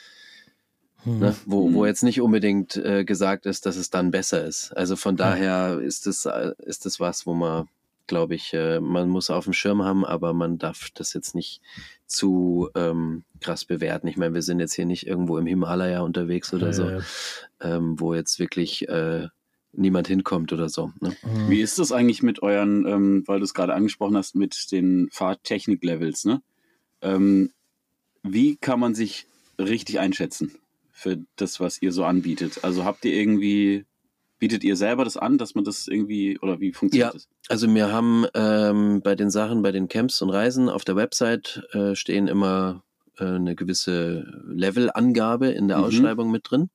hm. ne, wo, wo jetzt nicht unbedingt äh, gesagt ist, dass es dann besser ist. Also von okay. daher ist das, ist das was, wo man, glaube ich, äh, man muss auf dem Schirm haben, aber man darf das jetzt nicht zu ähm, krass bewerten. Ich meine, wir sind jetzt hier nicht irgendwo im Himalaya unterwegs oder ja, so, ja. Ähm, wo jetzt wirklich äh, niemand hinkommt oder so. Ne? Wie ist das eigentlich mit euren, ähm, weil du es gerade angesprochen hast, mit den Fahrtechnik-Levels, ne? Ähm, wie kann man sich richtig einschätzen für das, was ihr so anbietet? Also habt ihr irgendwie, bietet ihr selber das an, dass man das irgendwie, oder wie funktioniert ja, das? Also wir haben ähm, bei den Sachen, bei den Camps und Reisen auf der Website äh, stehen immer äh, eine gewisse Levelangabe in der mhm. Ausschreibung mit drin.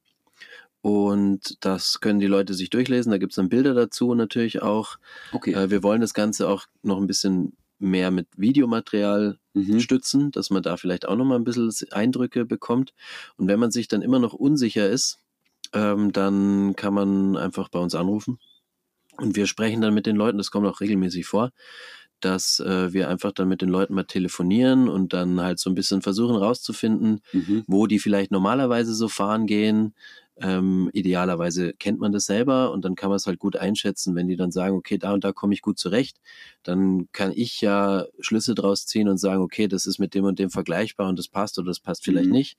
Und das können die Leute sich durchlesen. Da gibt es dann Bilder dazu natürlich auch. Okay. Äh, wir wollen das Ganze auch noch ein bisschen mehr mit Videomaterial mhm. stützen, dass man da vielleicht auch noch mal ein bisschen Eindrücke bekommt. Und wenn man sich dann immer noch unsicher ist, ähm, dann kann man einfach bei uns anrufen. Und wir sprechen dann mit den Leuten, das kommt auch regelmäßig vor, dass äh, wir einfach dann mit den Leuten mal telefonieren und dann halt so ein bisschen versuchen rauszufinden, mhm. wo die vielleicht normalerweise so fahren gehen. Ähm, idealerweise kennt man das selber und dann kann man es halt gut einschätzen, wenn die dann sagen, okay, da und da komme ich gut zurecht, dann kann ich ja Schlüsse draus ziehen und sagen, okay, das ist mit dem und dem vergleichbar und das passt oder das passt vielleicht mhm. nicht.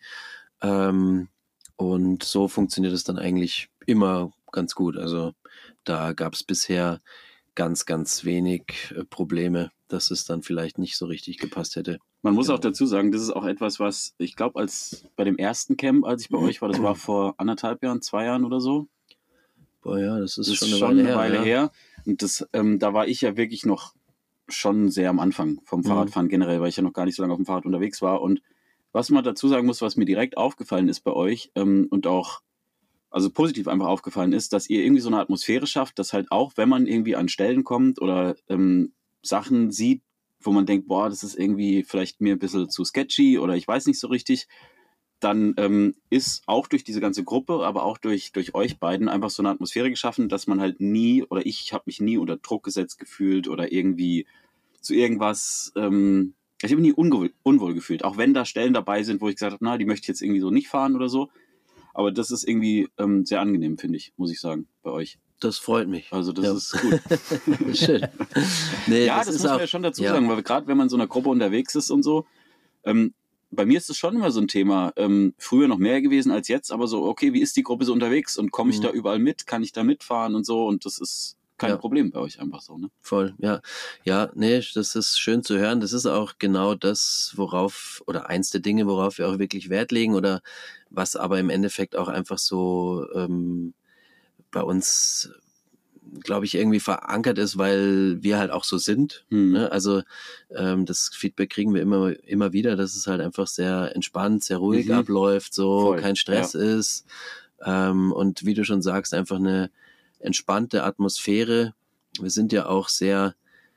Ähm, und so funktioniert es dann eigentlich immer ganz gut. Also da gab es bisher ganz, ganz wenig äh, Probleme, dass es dann vielleicht nicht so richtig gepasst hätte. Man muss genau. auch dazu sagen, das ist auch etwas, was ich glaube, als bei dem ersten Camp, als ich bei euch war, das war vor anderthalb Jahren, zwei Jahren oder so. Boah, ja, das ist das schon ist eine schon Weile, eine her, Weile ja. her. Und das, ähm, da war ich ja wirklich noch schon sehr am Anfang vom Fahrradfahren mhm. generell, weil ich ja noch gar nicht so lange auf dem Fahrrad unterwegs war. Und was man dazu sagen muss, was mir direkt aufgefallen ist bei euch ähm, und auch also positiv einfach aufgefallen ist, dass ihr irgendwie so eine Atmosphäre schafft, dass halt auch, wenn man irgendwie an Stellen kommt oder ähm, Sachen sieht, wo man denkt, boah, das ist irgendwie vielleicht mir ein bisschen zu sketchy oder ich weiß nicht so richtig, dann ähm, ist auch durch diese ganze Gruppe, aber auch durch, durch euch beiden einfach so eine Atmosphäre geschaffen, dass man halt nie, oder ich habe mich nie unter Druck gesetzt gefühlt oder irgendwie zu irgendwas, ähm, ich habe mich nie unwohl, unwohl gefühlt, auch wenn da Stellen dabei sind, wo ich gesagt habe, na, die möchte ich jetzt irgendwie so nicht fahren oder so. Aber das ist irgendwie ähm, sehr angenehm, finde ich, muss ich sagen, bei euch. Das freut mich. Also das ja. ist gut. Schön. Nee, ja, das, das ist muss man auch, ja schon dazu ja. sagen, weil gerade wenn man in so einer Gruppe unterwegs ist und so, ähm, bei mir ist das schon immer so ein Thema. Ähm, früher noch mehr gewesen als jetzt, aber so, okay, wie ist die Gruppe so unterwegs und komme ich mhm. da überall mit? Kann ich da mitfahren und so? Und das ist kein ja. Problem bei euch einfach so, ne? Voll, ja. Ja, nee, das ist schön zu hören. Das ist auch genau das, worauf, oder eins der Dinge, worauf wir auch wirklich Wert legen oder was aber im Endeffekt auch einfach so ähm, bei uns, glaube ich, irgendwie verankert ist, weil wir halt auch so sind. Hm. Ne? Also ähm, das Feedback kriegen wir immer, immer wieder, dass es halt einfach sehr entspannt, sehr ruhig mhm. abläuft, so Voll. kein Stress ja. ist. Ähm, und wie du schon sagst, einfach eine entspannte Atmosphäre. Wir sind ja auch sehr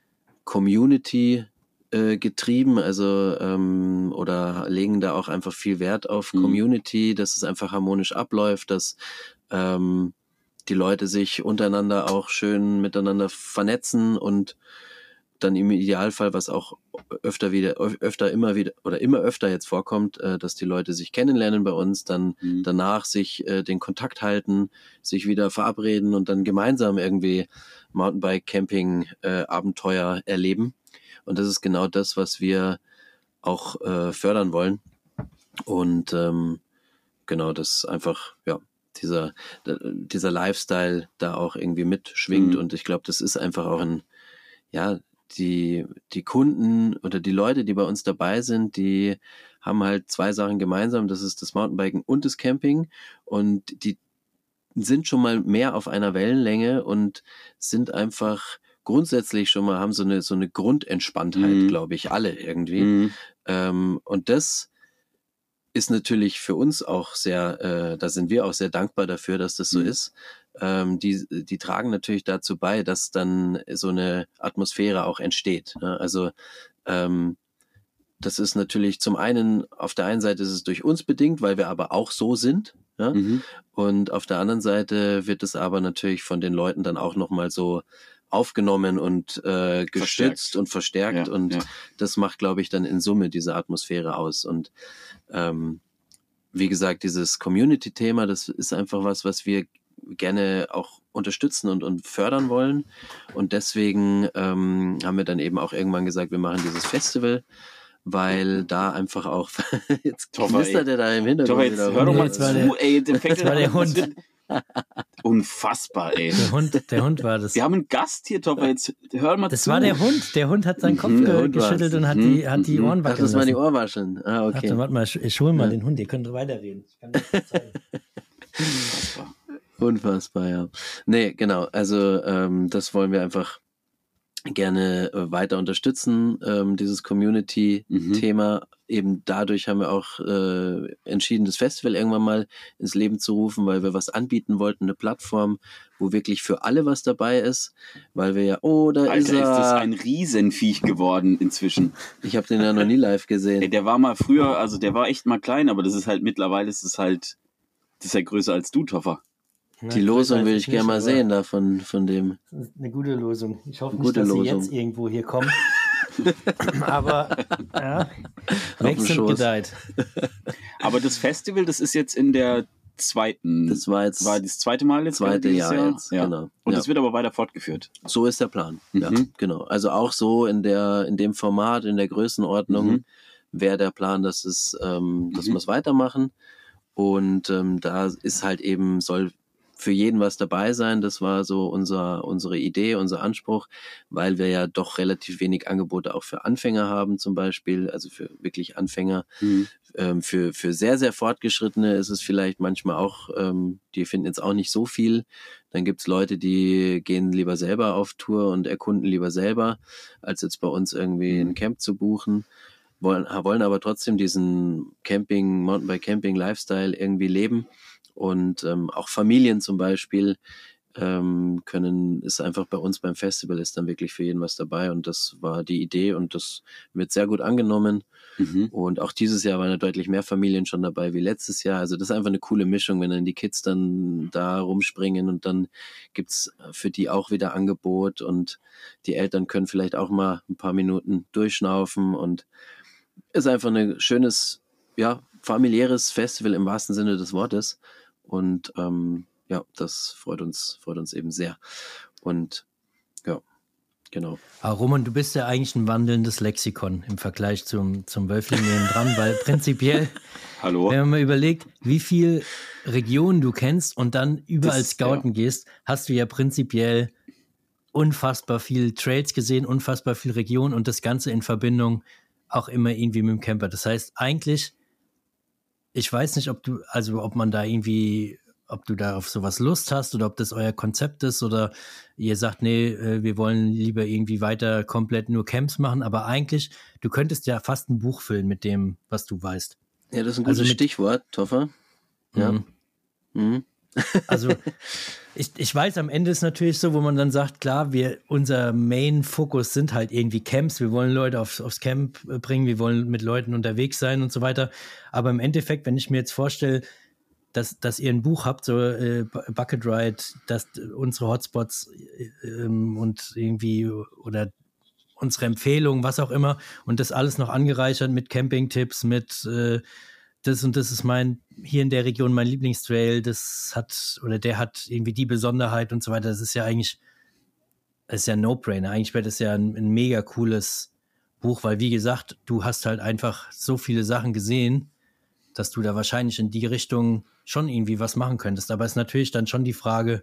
Community äh, getrieben, also ähm, oder legen da auch einfach viel Wert auf mhm. Community, dass es einfach harmonisch abläuft, dass ähm, die Leute sich untereinander auch schön miteinander vernetzen und dann im Idealfall, was auch öfter wieder, öfter immer wieder oder immer öfter jetzt vorkommt, äh, dass die Leute sich kennenlernen bei uns, dann mhm. danach sich äh, den Kontakt halten, sich wieder verabreden und dann gemeinsam irgendwie Mountainbike-Camping-Abenteuer äh, erleben. Und das ist genau das, was wir auch äh, fördern wollen. Und ähm, genau, das einfach, ja, dieser, dieser Lifestyle da auch irgendwie mitschwingt. Mhm. Und ich glaube, das ist einfach auch ein, ja, die, die Kunden oder die Leute, die bei uns dabei sind, die haben halt zwei Sachen gemeinsam. Das ist das Mountainbiken und das Camping. Und die sind schon mal mehr auf einer Wellenlänge und sind einfach grundsätzlich schon mal, haben so eine, so eine Grundentspanntheit, mhm. glaube ich, alle irgendwie. Mhm. Ähm, und das ist natürlich für uns auch sehr, äh, da sind wir auch sehr dankbar dafür, dass das so mhm. ist. Ähm, die, die tragen natürlich dazu bei, dass dann so eine Atmosphäre auch entsteht. Ne? Also ähm, das ist natürlich zum einen, auf der einen Seite ist es durch uns bedingt, weil wir aber auch so sind. Ja? Mhm. Und auf der anderen Seite wird es aber natürlich von den Leuten dann auch nochmal so aufgenommen und äh, gestützt verstärkt. und verstärkt. Ja, und ja. das macht, glaube ich, dann in Summe diese Atmosphäre aus. Und ähm, wie gesagt, dieses Community-Thema, das ist einfach was, was wir gerne auch unterstützen und, und fördern wollen. Und deswegen ähm, haben wir dann eben auch irgendwann gesagt, wir machen dieses Festival, weil da einfach auch jetzt knistert er da im Hintergrund. Doch, jetzt hör doch mal zu, ey. Der das war der Hund. Unfassbar, ey. Der Hund, der Hund war das. Wir haben einen Gast hier, Topper, jetzt hör mal das zu. Das war der Hund. Der Hund hat seinen Kopf mhm, ge- geschüttelt und hat mhm, die, hat die Ohren wackeln lassen. Das waren die Ohrwascheln. Ah, okay. Warte, warte mal, ich hol mal ja. den Hund, ihr könnt weiterreden. Ich kann das zeigen. Unfassbar. Unfassbar, ja. Nee, genau. Also ähm, das wollen wir einfach gerne äh, weiter unterstützen, ähm, dieses Community-Thema. Mhm. Eben dadurch haben wir auch äh, entschieden, das Festival irgendwann mal ins Leben zu rufen, weil wir was anbieten wollten, eine Plattform, wo wirklich für alle was dabei ist, weil wir ja, oh, da Alter, ist er. ist das ein Riesenviech geworden inzwischen. Ich habe den ja noch nie live gesehen. Ey, der war mal früher, also der war echt mal klein, aber das ist halt mittlerweile, ist es halt, das ist ja größer als du, Toffer. Die Losung will ich gerne mal sehen da von, von dem. Das ist eine gute Losung. Ich hoffe nicht, gute dass Losung. sie jetzt irgendwo hier kommt. Aber ja, wechselnd gedeiht. Aber das Festival, das ist jetzt in der zweiten. Das war jetzt war das zweite Mal jetzt. Zweite Jahr, Jahr jetzt, ja. Genau. Und ja. das wird aber weiter fortgeführt. So ist der Plan. Mhm. Ja, genau. Also auch so in der in dem Format, in der Größenordnung mhm. wäre der Plan, dass es, ähm, dass mhm. wir es weitermachen. Und ähm, da ist halt eben soll für jeden was dabei sein. Das war so unser, unsere Idee, unser Anspruch, weil wir ja doch relativ wenig Angebote auch für Anfänger haben zum Beispiel, also für wirklich Anfänger. Mhm. Ähm, für, für sehr, sehr Fortgeschrittene ist es vielleicht manchmal auch, ähm, die finden jetzt auch nicht so viel. Dann gibt's Leute, die gehen lieber selber auf Tour und erkunden lieber selber, als jetzt bei uns irgendwie ein Camp zu buchen. Wollen, wollen aber trotzdem diesen Camping, Mountainbike-Camping-Lifestyle irgendwie leben. Und ähm, auch Familien zum Beispiel ähm, können, ist einfach bei uns beim Festival ist dann wirklich für jeden was dabei und das war die Idee und das wird sehr gut angenommen. Mhm. Und auch dieses Jahr waren ja deutlich mehr Familien schon dabei wie letztes Jahr. Also das ist einfach eine coole Mischung, wenn dann die Kids dann da rumspringen und dann gibt's für die auch wieder Angebot und die Eltern können vielleicht auch mal ein paar Minuten durchschnaufen und ist einfach ein schönes, ja, familiäres Festival im wahrsten Sinne des Wortes. Und ähm, ja, das freut uns, freut uns eben sehr. Und ja, genau. Aber Roman, du bist ja eigentlich ein wandelndes Lexikon im Vergleich zum, zum Wölfling neben dran, weil prinzipiell, Hallo? wenn man mal überlegt, wie viel Regionen du kennst und dann überall das, scouten ja. gehst, hast du ja prinzipiell unfassbar viel Trails gesehen, unfassbar viel Regionen und das Ganze in Verbindung auch immer irgendwie mit dem Camper. Das heißt, eigentlich ich weiß nicht, ob du, also ob man da irgendwie, ob du da auf sowas Lust hast oder ob das euer Konzept ist oder ihr sagt, nee, wir wollen lieber irgendwie weiter komplett nur Camps machen, aber eigentlich, du könntest ja fast ein Buch füllen mit dem, was du weißt. Ja, das ist ein gutes also mit, Stichwort, Toffer. Ja. Mhm. Mhm. Also ich, ich weiß, am Ende ist natürlich so, wo man dann sagt, klar, wir, unser Main-Fokus sind halt irgendwie Camps, wir wollen Leute aufs, aufs Camp bringen, wir wollen mit Leuten unterwegs sein und so weiter, aber im Endeffekt, wenn ich mir jetzt vorstelle, dass, dass ihr ein Buch habt, so äh, Bucket Ride, dass unsere Hotspots äh, und irgendwie oder unsere Empfehlungen, was auch immer. Und das alles noch angereichert mit Campingtipps, mit äh, das und das ist mein, hier in der Region mein Lieblingstrail, das hat, oder der hat irgendwie die Besonderheit und so weiter. Das ist ja eigentlich, das ist ja ein No-Brainer. Eigentlich wäre das ja ein, ein mega cooles Buch, weil wie gesagt, du hast halt einfach so viele Sachen gesehen, dass du da wahrscheinlich in die Richtung schon irgendwie was machen könntest. Aber es ist natürlich dann schon die Frage,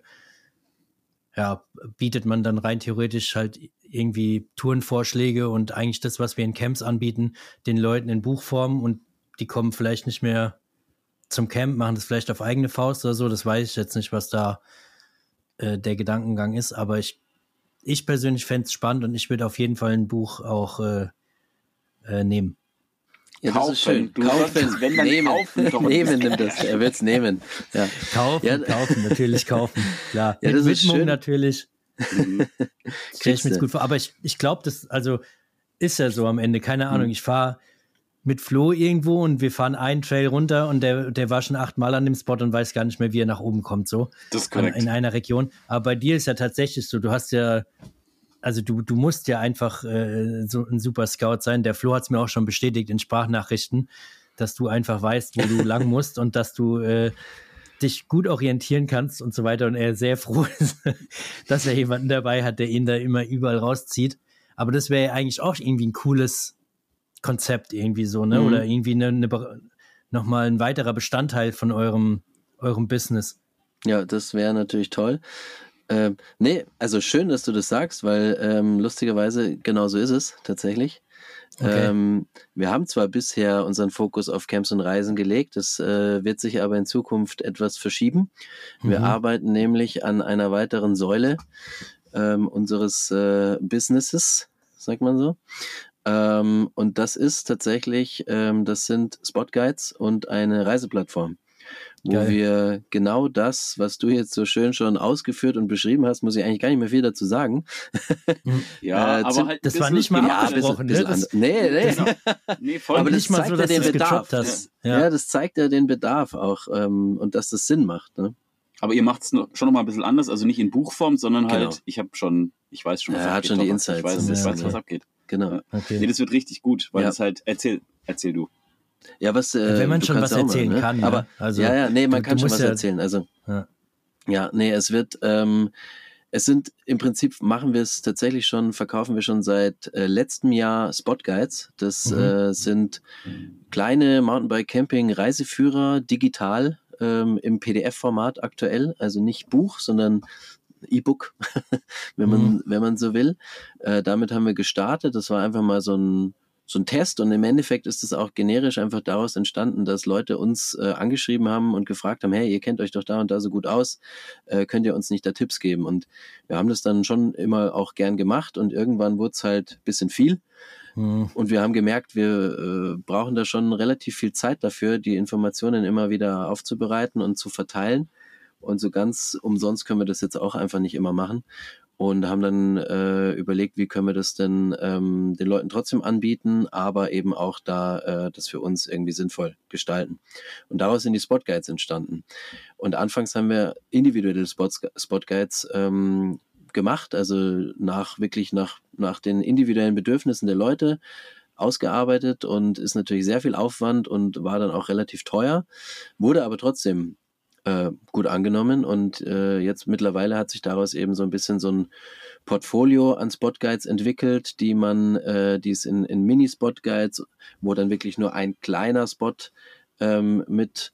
ja, bietet man dann rein theoretisch halt irgendwie Tourenvorschläge und eigentlich das, was wir in Camps anbieten, den Leuten in Buchform und die kommen vielleicht nicht mehr zum Camp, machen das vielleicht auf eigene Faust oder so. Das weiß ich jetzt nicht, was da äh, der Gedankengang ist, aber ich, ich persönlich fände es spannend und ich würde auf jeden Fall ein Buch auch äh, äh, nehmen. Ja, das kaufen. ist schön. Du kaufen, sollst, wenn dann nehmen, kaufen, doch nehmen nimmt das. Er wird es nehmen. Ja. Kaufen, Ja. kaufen, natürlich kaufen. Klar, Ja, mit das ist Widmung schön. natürlich. Mhm. Stelle ich mir jetzt gut vor. Aber ich, ich glaube, das also ist ja so am Ende. Keine Ahnung, Mhm. ich fahre mit Flo irgendwo und wir fahren einen Trail runter und der, der war schon achtmal an dem Spot und weiß gar nicht mehr, wie er nach oben kommt, so. Das ist An, korrekt. in einer Region. Aber bei dir ist ja tatsächlich so, du hast ja, also du, du musst ja einfach äh, so ein super Scout sein. Der Flo hat es mir auch schon bestätigt in Sprachnachrichten, dass du einfach weißt, wo du lang musst und dass du äh, dich gut orientieren kannst und so weiter. Und er sehr froh ist, dass er jemanden dabei hat, der ihn da immer überall rauszieht. Aber das wäre ja eigentlich auch irgendwie ein cooles Konzept irgendwie so, ne? Mhm. Oder irgendwie eine, eine, nochmal ein weiterer Bestandteil von eurem, eurem Business. Ja, das wäre natürlich toll. Ähm, nee, also schön, dass du das sagst, weil ähm, lustigerweise genau so ist es tatsächlich. Okay. Ähm, wir haben zwar bisher unseren Fokus auf Camps und Reisen gelegt, das äh, wird sich aber in Zukunft etwas verschieben. Wir Mhm. arbeiten nämlich an einer weiteren Säule ähm, unseres äh, Businesses, sagt man so. Ähm, und das ist tatsächlich, ähm, das sind Spotguides und eine Reiseplattform, wo Geil. wir genau das, was du jetzt so schön schon ausgeführt und beschrieben hast, muss ich eigentlich gar nicht mehr viel dazu sagen. Ja, Äh, aber zim- halt ein das war bisschen- nicht mal genau, abgesprochen, bisschen, ne? bisschen Das- anders. Nee, nee. Genau. Nee, voll. Aber das nicht mal zeigt so, ja dass den du es Bedarf. getroppt hast. Ja. Ja. das zeigt ja den Bedarf auch ähm, und dass das Sinn macht. Ne? Aber ihr macht es schon noch mal ein bisschen anders, also nicht in Buchform, sondern halt, Genau. ich habe schon, ich weiß schon, was Er hat abgeht. schon die Thomas. Insights Ich weiß, so ein ich bisschen, weiß was ja. abgeht. Genau. Ja. Okay. Nee, das wird richtig gut, weil Ja. es halt, erzähl, erzähl du. Ja, was, äh, Wenn man du schon kannst was auch mal, erzählen ne? kann, ja. Aber Also, ja, ja, nee, man du- kann du schon musst was ja- erzählen. Also Ja. ja, nee, es wird, ähm, es sind im Prinzip machen wir es tatsächlich schon, verkaufen wir schon seit äh, letztem Jahr Spotguides. Das Mhm. äh, sind kleine Mountainbike-Camping-Reiseführer digital ähm, im P D F-Format aktuell, also nicht Buch, sondern E-Book, wenn man, Mhm. wenn man so will. Äh, damit haben wir gestartet. Das war einfach mal so ein, so ein Test und im Endeffekt ist es auch generisch einfach daraus entstanden, dass Leute uns äh, angeschrieben haben und gefragt haben, hey, ihr kennt euch doch da und da so gut aus, äh, könnt ihr uns nicht da Tipps geben? Und wir haben das dann schon immer auch gern gemacht und irgendwann wurde es halt ein bisschen viel. Mhm. Und wir haben gemerkt, wir äh, brauchen da schon relativ viel Zeit dafür, die Informationen immer wieder aufzubereiten und zu verteilen. Und so ganz umsonst können wir das jetzt auch einfach nicht immer machen. Und haben dann äh, überlegt, wie können wir das denn ähm, den Leuten trotzdem anbieten, aber eben auch da äh, das für uns irgendwie sinnvoll gestalten. Und daraus sind die Spotguides entstanden. Und anfangs haben wir individuelle Spots, Spotguides ähm, gemacht, also nach wirklich nach, nach den individuellen Bedürfnissen der Leute ausgearbeitet und ist natürlich sehr viel Aufwand und war dann auch relativ teuer, wurde aber trotzdem äh, gut angenommen und äh, jetzt mittlerweile hat sich daraus eben so ein bisschen so ein Portfolio an Spotguides entwickelt, die man, äh, die es in, in Mini-Spotguides, wo dann wirklich nur ein kleiner Spot ähm, mit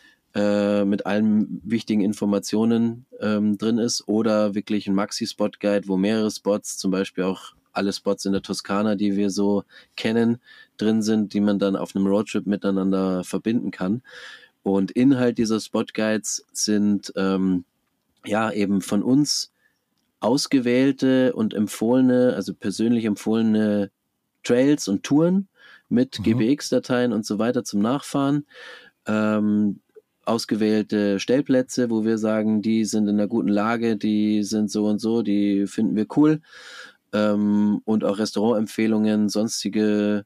äh, mit allen wichtigen Informationen ähm, drin ist oder wirklich ein Maxi-Spot-Guide, wo mehrere Spots, zum Beispiel auch alle Spots in der Toskana, die wir so kennen, drin sind, die man dann auf einem Roadtrip miteinander verbinden kann. Und Inhalt dieser Spot-Guides sind ähm, ja eben von uns ausgewählte und empfohlene, also persönlich empfohlene Trails und Touren mit Mhm. G B X-Dateien und so weiter zum Nachfahren. Ähm, ausgewählte Stellplätze, wo wir sagen, die sind in einer guten Lage, die sind so und so, die finden wir cool. Ähm, und auch Restaurantempfehlungen, sonstige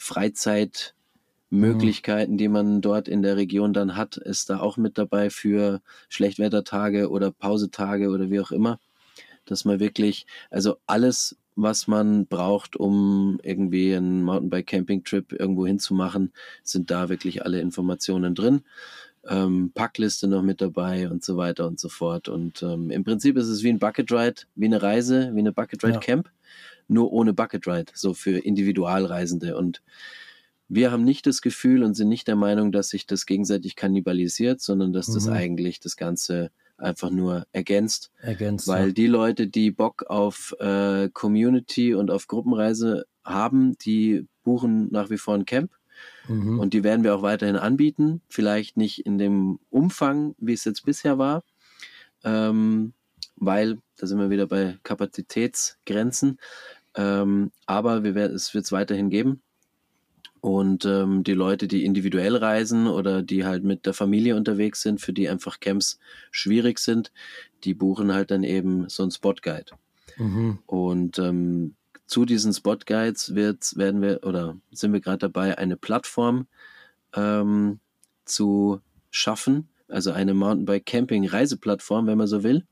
Freizeitmöglichkeiten, die man dort in der Region dann hat, ist da auch mit dabei für Schlechtwettertage oder Pausetage oder wie auch immer. Dass man wirklich, also alles, was man braucht, um irgendwie einen Mountainbike-Camping-Trip irgendwo hinzumachen, sind da wirklich alle Informationen drin. Ähm, Packliste noch mit dabei und so weiter und so fort. Und ähm, im Prinzip ist es wie ein Bucket Ride, wie eine Reise, wie eine Bucket Ride Camp, nur ohne Bucket Ride, so für Individualreisende. Und wir haben nicht das Gefühl und sind nicht der Meinung, dass sich das gegenseitig kannibalisiert, sondern dass das Mhm. eigentlich das Ganze einfach nur ergänzt. Ergänzt. Weil ja. die Leute, die Bock auf äh, Community und auf Gruppenreise haben, die buchen nach wie vor ein Camp. Mhm. Und die werden wir auch weiterhin anbieten. Vielleicht nicht in dem Umfang, wie es jetzt bisher war, ähm, weil, da sind wir wieder bei Kapazitätsgrenzen, ähm, aber wir werden, es wird es weiterhin geben. Und ähm, die Leute, die individuell reisen oder die halt mit der Familie unterwegs sind, für die einfach Camps schwierig sind, die buchen halt dann eben so einen Spot-Guide. Mhm. Und ähm, zu diesen Spot-Guides wird, werden wir oder sind wir gerade dabei, eine Plattform ähm, zu schaffen, also eine Mountainbike-Camping-Reiseplattform, wenn man so will,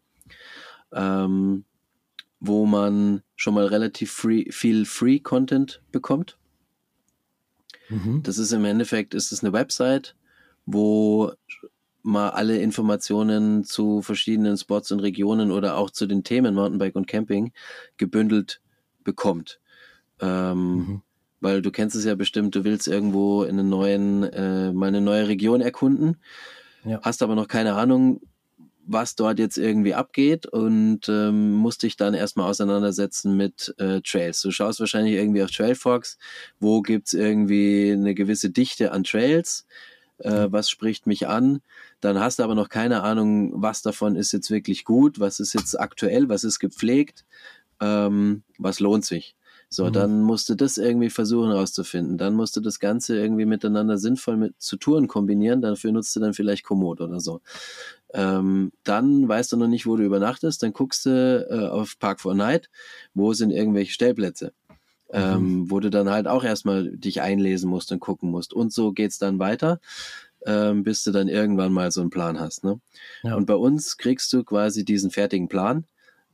ähm, wo man schon mal relativ free, viel Free-Content bekommt. Mhm. Das ist im Endeffekt, ist es eine Website, wo man alle Informationen zu verschiedenen Spots und Regionen oder auch zu den Themen Mountainbike und Camping gebündelt bekommt. Ähm, Mhm. Weil du kennst es ja bestimmt, du willst irgendwo in einen neuen, äh, mal eine neue Region erkunden, Ja. hast aber noch keine Ahnung, was dort jetzt irgendwie abgeht und ähm, musst dich dann erstmal auseinandersetzen mit äh, Trails. Du schaust wahrscheinlich irgendwie auf Trailfox, wo gibt's irgendwie eine gewisse Dichte an Trails, äh, was spricht mich an, dann hast du aber noch keine Ahnung, was davon ist jetzt wirklich gut, was ist jetzt aktuell, was ist gepflegt, ähm, was lohnt sich. So, Mhm. dann musst du das irgendwie versuchen rauszufinden. Dann musst du das Ganze irgendwie miteinander sinnvoll mit zu Touren kombinieren. Dafür nutzt du dann vielleicht Komoot oder so. Ähm, dann weißt du noch nicht, wo du übernachtest. Dann guckst du äh, auf Park four Night, wo sind irgendwelche Stellplätze. Ähm, wo du dann halt auch erstmal dich einlesen musst und gucken musst. Und so geht's dann weiter, ähm, bis du dann irgendwann mal so einen Plan hast. Ne? Ja. Und bei uns kriegst du quasi diesen fertigen Plan.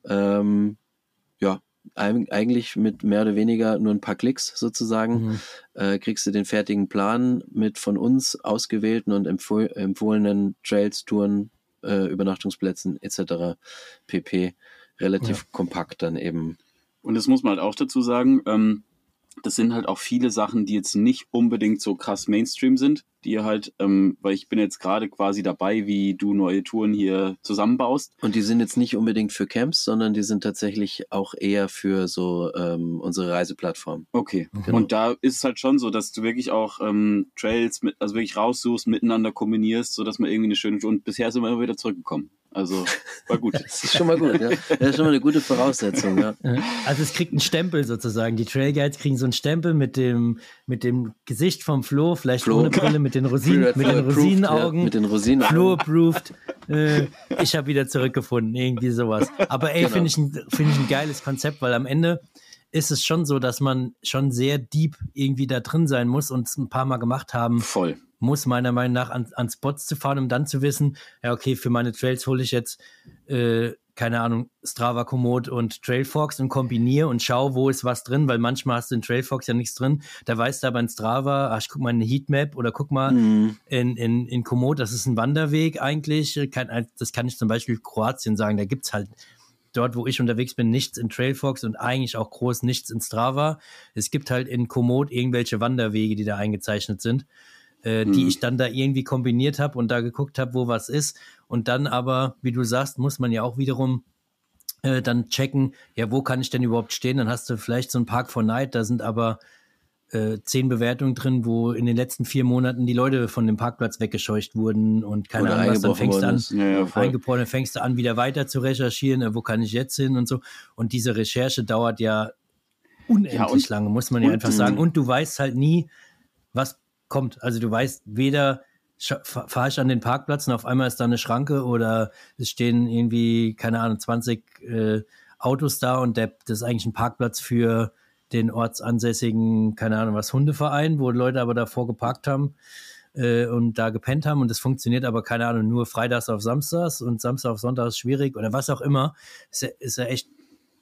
Ähm, ja, eigentlich mit mehr oder weniger nur ein paar Klicks sozusagen, Mhm. äh, kriegst du den fertigen Plan mit von uns ausgewählten und empfoh- empfohlenen Trails, Touren, äh, Übernachtungsplätzen et cetera pp. Relativ Ja. kompakt dann eben. Und das muss man halt auch dazu sagen, ähm, das sind halt auch viele Sachen, die jetzt nicht unbedingt so krass Mainstream sind, die ihr halt, ähm, weil ich bin jetzt gerade quasi dabei, wie du neue Touren hier zusammenbaust. Und die sind jetzt nicht unbedingt für Camps, sondern die sind tatsächlich auch eher für so ähm, unsere Reiseplattform. Okay. Genau. Und da ist es halt schon so, dass du wirklich auch ähm, Trails mit, also wirklich raussuchst, miteinander kombinierst, sodass man irgendwie eine schöne Tour, und bisher sind wir immer wieder zurückgekommen. Also war gut. Das ist schon mal gut, ja. Das ist schon mal eine gute Voraussetzung, ja. Also es kriegt einen Stempel sozusagen. Die Trail Guides kriegen so einen Stempel mit dem, mit dem Gesicht vom Flo, vielleicht Flo. ohne Brille, mit den Rosinen, Flo mit den approved, Rosinenaugen. ja, mit den Rosinenaugen. Flo approved. Äh, ich habe wieder zurückgefunden, irgendwie sowas. Aber ey, Genau. finde ich, ein, finde ich ein geiles Konzept, weil am Ende ist es schon so, dass man schon sehr deep irgendwie da drin sein muss und es ein paar Mal gemacht haben Voll. muss, meiner Meinung nach, an, an Spots zu fahren, um dann zu wissen, ja, okay, für meine Trails hole ich jetzt, äh, keine Ahnung, Strava, Komoot und Trailfox und kombiniere und schau, wo ist was drin, weil manchmal hast du in Trailfox ja nichts drin. Da weißt du aber in Strava, ach, ich guck mal in eine Heatmap oder guck mal Mhm. in, in, in Komoot, das ist ein Wanderweg eigentlich. Kann, das kann ich zum Beispiel Kroatien sagen, da gibt's halt dort, wo ich unterwegs bin, nichts in Trailfox und eigentlich auch groß nichts in Strava. Es gibt halt in Komoot irgendwelche Wanderwege, die da eingezeichnet sind, äh, die Hm. ich dann da irgendwie kombiniert habe und da geguckt habe, wo was ist. Und dann aber, wie du sagst, muss man ja auch wiederum äh, dann checken, ja, wo kann ich denn überhaupt stehen? Dann hast du vielleicht so ein Park four Night, da sind aber äh, zehn Bewertungen drin, wo in den letzten vier Monaten die Leute von dem Parkplatz weggescheucht wurden und keine Oder Ahnung was, dann eingebrochen fängst du worden an, ist. Ja, ja, voll. eingebrochen, dann fängst du an, wieder weiter zu recherchieren, äh, wo kann ich jetzt hin und so. Und diese Recherche dauert ja unendlich Ja, und- lange, muss man ja und- einfach sagen. Und du weißt halt nie, was kommt. Also du weißt weder, fahre ich an den Parkplatz und auf einmal ist da eine Schranke oder es stehen irgendwie, keine Ahnung, zwanzig äh, Autos da und der, das ist eigentlich ein Parkplatz für den ortsansässigen, keine Ahnung was, Hundeverein, wo Leute aber davor geparkt haben äh, und da gepennt haben und das funktioniert aber, keine Ahnung, nur freitags auf samstags und Samstag auf Sonntag ist schwierig oder was auch immer. Ist ja, ist ja echt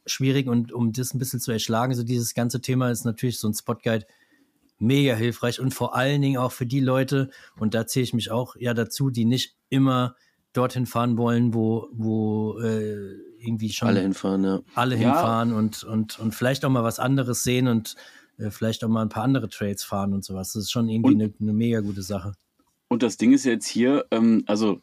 schwierig und um das ein bisschen zu erschlagen, so dieses ganze Thema ist natürlich so ein Spotguide mega hilfreich und vor allen Dingen auch für die Leute, und da zähle ich mich auch ja dazu, die nicht immer dorthin fahren wollen, wo, wo äh, irgendwie schon Alle hinfahren, ja. alle Ja. hinfahren und, und, und vielleicht auch mal was anderes sehen und äh, vielleicht auch mal ein paar andere Trails fahren und sowas. Das ist schon irgendwie Und- eine, eine mega gute Sache. Und das Ding ist jetzt hier, ähm, also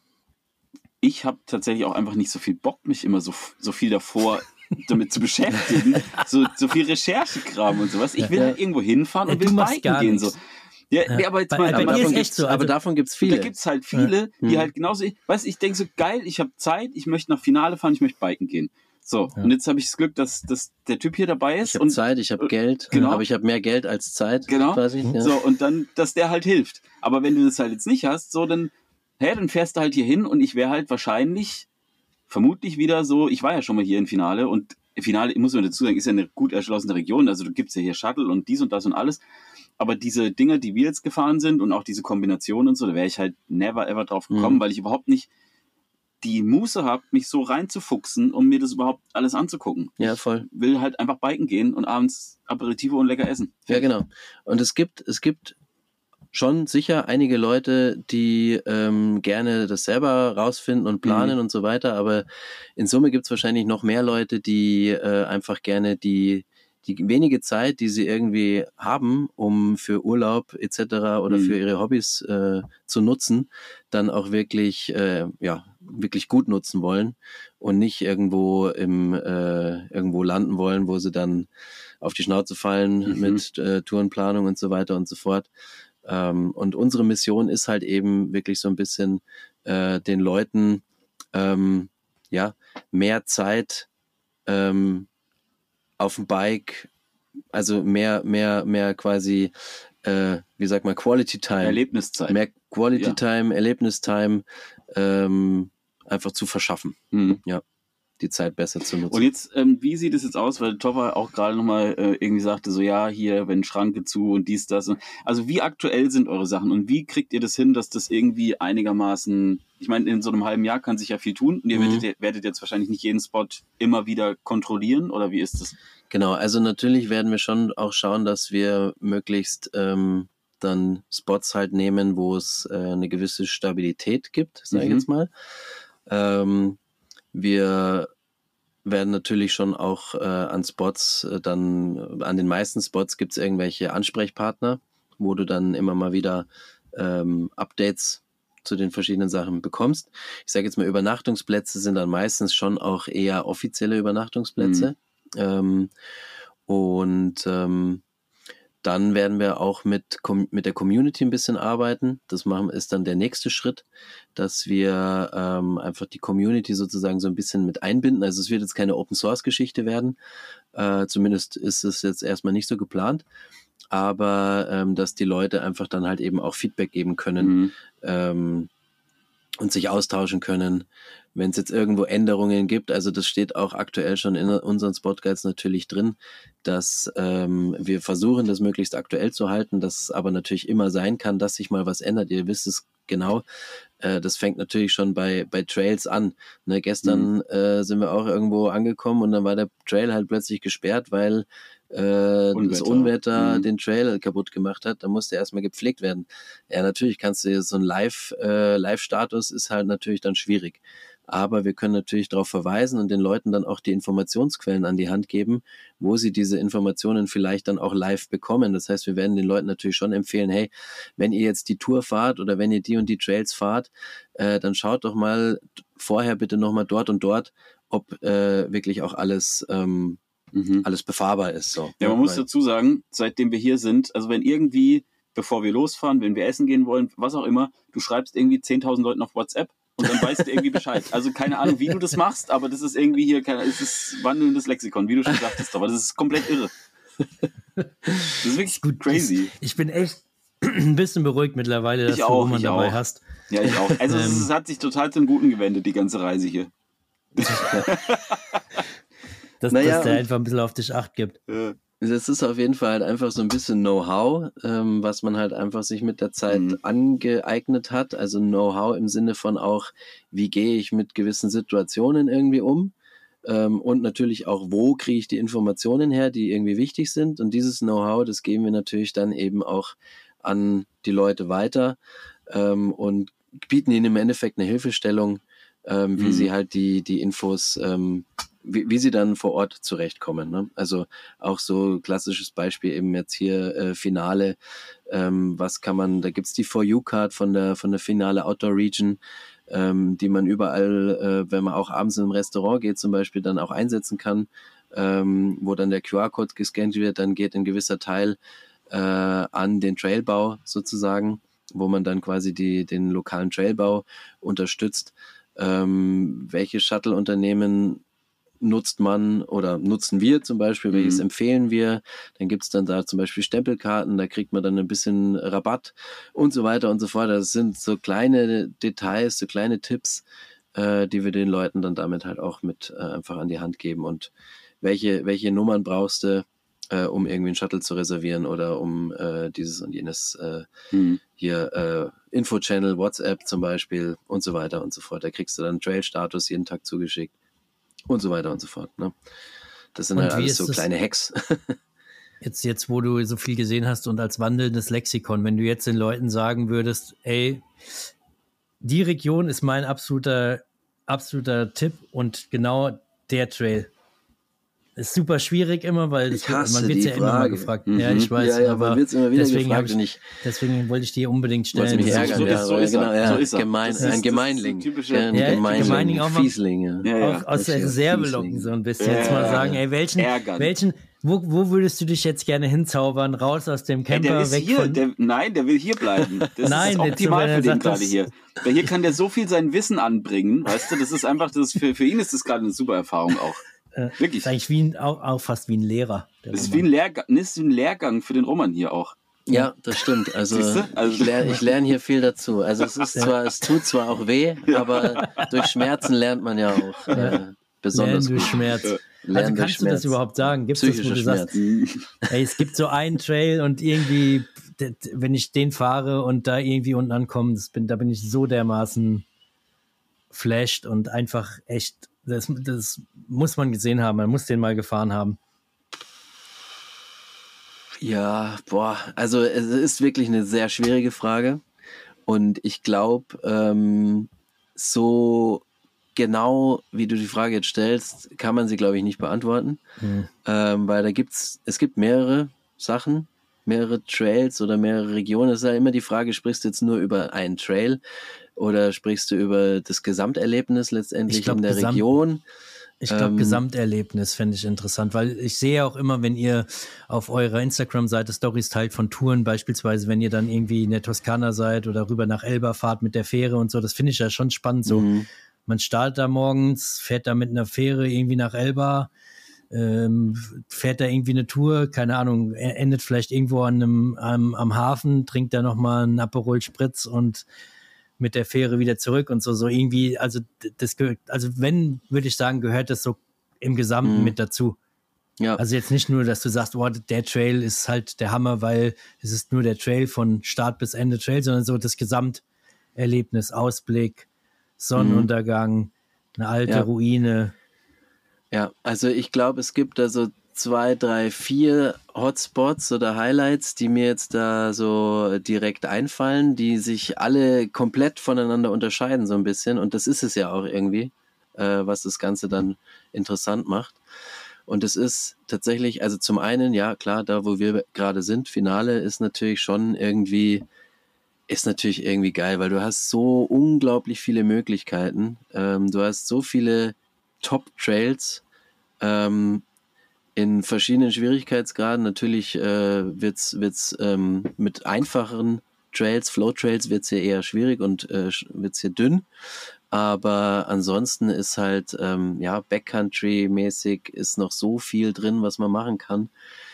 ich habe tatsächlich auch einfach nicht so viel Bock, mich immer so, so viel davor damit zu beschäftigen, so, so viel Recherchekram und sowas. Ich will Ja. halt irgendwo hinfahren Ja, und du will machst biken gar gehen. nichts. So. Ja, Ja. nee, aber jetzt Bei- mal, bei aber, dir ist davon echt gibt's, so, aber also- davon gibt es und viele. da gibt es halt viele, die Mhm. halt genauso, weißt du, ich denke so, geil, ich habe Zeit, ich möchte nach Finale fahren, ich möchte biken gehen. So, Ja. und jetzt habe ich das Glück, dass, dass der Typ hier dabei ist. Ich habe und Zeit, ich habe äh, Geld, genau. aber ich habe mehr Geld als Zeit Genau. quasi. Ja. So, und dann, dass der halt hilft. Aber wenn du das halt jetzt nicht hast, so, dann, hä, dann fährst du halt hier hin und ich wäre halt wahrscheinlich, vermutlich wieder so, ich war ja schon mal hier im Finale und Finale, muss man dazu sagen, ist ja eine gut erschlossene Region, also du gibt's ja hier Shuttle und dies und das und alles. Aber diese Dinger, die wir jetzt gefahren sind und auch diese Kombination und so, da wäre ich halt never ever drauf gekommen, Mhm. weil ich überhaupt nicht die Muße habe, mich so reinzufuchsen, um mir das überhaupt alles anzugucken. Ja, voll. Ich will halt einfach biken gehen und abends Aperitive und lecker essen. Ja, genau. Und es gibt, es gibt schon sicher einige Leute, die ähm, gerne das selber rausfinden und planen Mhm. und so weiter, aber in Summe gibt es wahrscheinlich noch mehr Leute, die äh, einfach gerne die, die wenige Zeit, die sie irgendwie haben, um für Urlaub et cetera oder Mhm. für ihre Hobbys äh, zu nutzen, dann auch wirklich, äh, ja, wirklich gut nutzen wollen und nicht irgendwo im äh, irgendwo landen wollen, wo sie dann auf die Schnauze fallen Mhm. mit äh, Tourenplanung und so weiter und so fort. Ähm, und unsere Mission ist halt eben wirklich so ein bisschen äh, den Leuten ähm, ja mehr Zeit ähm, auf dem Bike, also mehr mehr mehr quasi äh, wie sagt man Quality Time, Erlebniszeit. mehr Quality Ja. Time, Erlebnistime ähm, einfach zu verschaffen, Mhm. die Zeit besser zu nutzen. Und jetzt, ähm, wie sieht es jetzt aus? Weil Toffer auch gerade nochmal äh, irgendwie sagte, so ja, hier, wenn Schranke zu und dies, das. Und, also wie aktuell sind eure Sachen und wie kriegt ihr das hin, dass das irgendwie einigermaßen, ich meine, in so einem halben Jahr kann sich ja viel tun und ihr Mhm. werdet, werdet jetzt wahrscheinlich nicht jeden Spot immer wieder kontrollieren oder wie ist das? Genau, also natürlich werden wir schon auch schauen, dass wir möglichst ähm, dann Spots halt nehmen, wo es äh, eine gewisse Stabilität gibt, sage ich Mhm. jetzt mal. Ähm, wir werden natürlich schon auch äh, an Spots, äh, dann an den meisten Spots gibt es irgendwelche Ansprechpartner, wo du dann immer mal wieder ähm, Updates zu den verschiedenen Sachen bekommst. Ich sage jetzt mal, Übernachtungsplätze sind dann meistens schon auch eher offizielle Übernachtungsplätze. Ähm, und ähm, dann werden wir auch mit, Com- mit der Community ein bisschen arbeiten. Das machen, ist dann der nächste Schritt, dass wir ähm, einfach die Community sozusagen so ein bisschen mit einbinden. Also es wird jetzt keine Open-Source-Geschichte werden. Äh, zumindest ist es jetzt erstmal nicht so geplant. Aber ähm, dass die Leute einfach dann halt eben auch Feedback geben können, Mhm. ähm, und sich austauschen können, wenn es jetzt irgendwo Änderungen gibt. Also das steht auch aktuell schon in unseren Spotguides natürlich drin, dass ähm, wir versuchen, das möglichst aktuell zu halten, dass aber natürlich immer sein kann, dass sich mal was ändert. Ihr wisst es genau. Äh, das fängt natürlich schon bei, bei Trails an. Ne, gestern äh, sind wir auch irgendwo angekommen und dann war der Trail halt plötzlich gesperrt, weil äh, das Unwetter. Unwetter Mhm. den Trail kaputt gemacht hat. Da musste erstmal gepflegt werden. Ja, natürlich kannst du jetzt so ein Live, äh, Live-Status ist halt natürlich dann schwierig. Aber wir können natürlich darauf verweisen und den Leuten dann auch die Informationsquellen an die Hand geben, wo sie diese Informationen vielleicht dann auch live bekommen. Das heißt, wir werden den Leuten natürlich schon empfehlen, hey, wenn ihr jetzt die Tour fahrt oder wenn ihr die und die Trails fahrt, äh, dann schaut doch mal vorher bitte nochmal dort und dort, ob äh, wirklich auch alles, ähm, Mhm. alles befahrbar ist. So. Ja, man muss Weil- dazu sagen, seitdem wir hier sind, also wenn irgendwie, bevor wir losfahren, wenn wir essen gehen wollen, was auch immer, du schreibst irgendwie zehntausend Leuten auf WhatsApp und dann weißt du irgendwie Bescheid. Also keine Ahnung, wie du das machst, aber das ist irgendwie hier, keine, es ist wandelndes Lexikon, wie du schon sagtest, aber das ist komplett irre. Das ist wirklich Gut, crazy. Ich, ich bin echt ein bisschen beruhigt mittlerweile, dass Ich du auch, Roman ich dabei auch. hast. Ja, ich auch. Also es, Ähm. es hat sich total zum Guten gewendet, die ganze Reise hier. Dass, Naja, dass der und- einfach ein bisschen auf dich Acht gibt. Äh, Es ist auf jeden Fall halt einfach so ein bisschen Know-how, ähm, was man halt einfach sich mit der Zeit Mhm. angeeignet hat. Also Know-how im Sinne von auch, wie gehe ich mit gewissen Situationen irgendwie um. Ähm, und natürlich auch, wo kriege ich die Informationen her, die irgendwie wichtig sind. Und dieses Know-how, das geben wir natürlich dann eben auch an die Leute weiter ähm, und bieten ihnen im Endeffekt eine Hilfestellung, ähm, wie mhm. sie halt die, die Infos, ähm, wie, wie sie dann vor Ort zurechtkommen. Ne? Also auch so klassisches Beispiel eben jetzt hier äh, Finale. Ähm, was kann man, da gibt's die For You-Card von der, von der Finale Outdoor Region, ähm, die man überall, äh, wenn man auch abends in ein Restaurant geht zum Beispiel, dann auch einsetzen kann, ähm, wo dann der Q R-Code gescannt wird, dann geht ein gewisser Teil äh, an den Trailbau sozusagen, wo man dann quasi die, den lokalen Trailbau unterstützt. Ähm, welche Shuttle-Unternehmen nutzt man oder nutzen wir zum Beispiel, mhm. welches empfehlen wir, dann gibt es dann da zum Beispiel Stempelkarten, da kriegt man dann ein bisschen Rabatt und so weiter und so fort. Das sind so kleine Details, so kleine Tipps, äh, die wir den Leuten dann damit halt auch mit äh, einfach an die Hand geben. Und welche, welche Nummern brauchst du, äh, um irgendwie einen Shuttle zu reservieren oder um äh, dieses und jenes äh, mhm. hier äh, Info-Channel, WhatsApp zum Beispiel und so weiter und so fort. Da kriegst du dann einen Trail-Status jeden Tag zugeschickt. Und so weiter und so fort. Ne? Das sind und halt alles so kleine Hacks. jetzt, jetzt, wo du so viel gesehen hast und als wandelndes Lexikon, wenn du jetzt den Leuten sagen würdest, ey, die Region ist mein absoluter, absoluter Tipp und genau der Trail. Ist super schwierig immer, weil das, man wird ja Frage. immer mal gefragt. Mhm. Ja, ich weiß, ja, ja, aber deswegen, ich, deswegen wollte ich dir unbedingt stellen. Mich ärgern, so, ja, so, ist genau, ja, so ist er. Gemein, ist, ein Gemeinling. Typische, ja, ja, Gemeinling, Gemeinling auch mal Fiesling, ja. Ja, auch aus der Reserve locken so ein bisschen. Ja, jetzt mal sagen, ey, welchen, welchen, wo, wo würdest du dich jetzt gerne hinzaubern? Raus aus dem Camper, ja, der weg hier, von... Der, nein, der will hier bleiben. Das nein, ist optimal für den gerade hier. Weil hier kann der so viel sein Wissen anbringen, weißt du, das ist einfach, das ist für, für ihn ist das gerade eine super Erfahrung auch. Äh, Wirklich. Ist eigentlich wie ein, auch, auch fast wie ein Lehrer. Das ist wie ein, Lehrgang, ist ein Lehrgang für den Roman hier auch. Ja, das stimmt. Also, also ich lerne ich lern hier viel dazu. Also es ist zwar, es tut zwar auch weh, ja. aber durch Schmerzen lernt man ja auch äh, besonders Lernen durch Schmerz. Ja. Lernen also kannst du Schmerz. Das überhaupt sagen? Gibt es das, wo du sagst, ey, es gibt so einen Trail und irgendwie, wenn ich den fahre und da irgendwie unten ankomme, das bin, da bin ich so dermaßen flasht und einfach echt. Das, das muss man gesehen haben, man muss den mal gefahren haben. Ja, boah, also es ist wirklich eine sehr schwierige Frage und ich glaube, ähm, so genau wie du die Frage jetzt stellst, kann man sie, glaube ich, nicht beantworten, hm. ähm, weil da gibt's, es gibt mehrere Sachen, mehrere Trails oder mehrere Regionen. Es ist ja immer die Frage, sprichst du jetzt nur über einen Trail oder sprichst du über das Gesamterlebnis letztendlich glaub, in der Gesamt, Region? Ich glaube, ähm, Gesamterlebnis fände ich interessant, weil ich sehe auch immer, wenn ihr auf eurer Instagram-Seite Stories teilt von Touren, beispielsweise, wenn ihr dann irgendwie in der Toskana seid oder rüber nach Elba fahrt mit der Fähre und so, das finde ich ja schon spannend. So, mhm. man startet da morgens, fährt da mit einer Fähre irgendwie nach Elba, ähm, fährt da irgendwie eine Tour, keine Ahnung, endet vielleicht irgendwo an einem, am, am Hafen, trinkt da nochmal einen Aperol Spritz und mit der Fähre wieder zurück und so, so irgendwie, also das gehört, also wenn, würde ich sagen, gehört das so im Gesamten mhm. mit dazu. Ja. Also jetzt nicht nur, dass du sagst, oh, der Trail ist halt der Hammer, weil es ist nur der Trail von Start bis Ende Trail, sondern so das Gesamterlebnis, Ausblick, Sonnenuntergang, mhm. eine alte ja. Ruine. Ja, also ich glaube, es gibt da so zwei, drei, vier Hotspots oder Highlights, die mir jetzt da so direkt einfallen, die sich alle komplett voneinander unterscheiden so ein bisschen und das ist es ja auch irgendwie, äh, was das Ganze dann interessant macht. Und es ist tatsächlich, also zum einen, ja klar, da wo wir gerade sind, Finale ist natürlich schon irgendwie, ist natürlich irgendwie geil, weil du hast so unglaublich viele Möglichkeiten, ähm, du hast so viele Top-Trails, ähm, in verschiedenen Schwierigkeitsgraden. Natürlich äh, wird's wird's ähm, mit einfacheren Trails, Flow-Trails wird's hier eher schwierig und äh, wird's hier dünn. Aber ansonsten ist halt, ähm, ja, Backcountry-mäßig ist noch so viel drin, was man machen kann.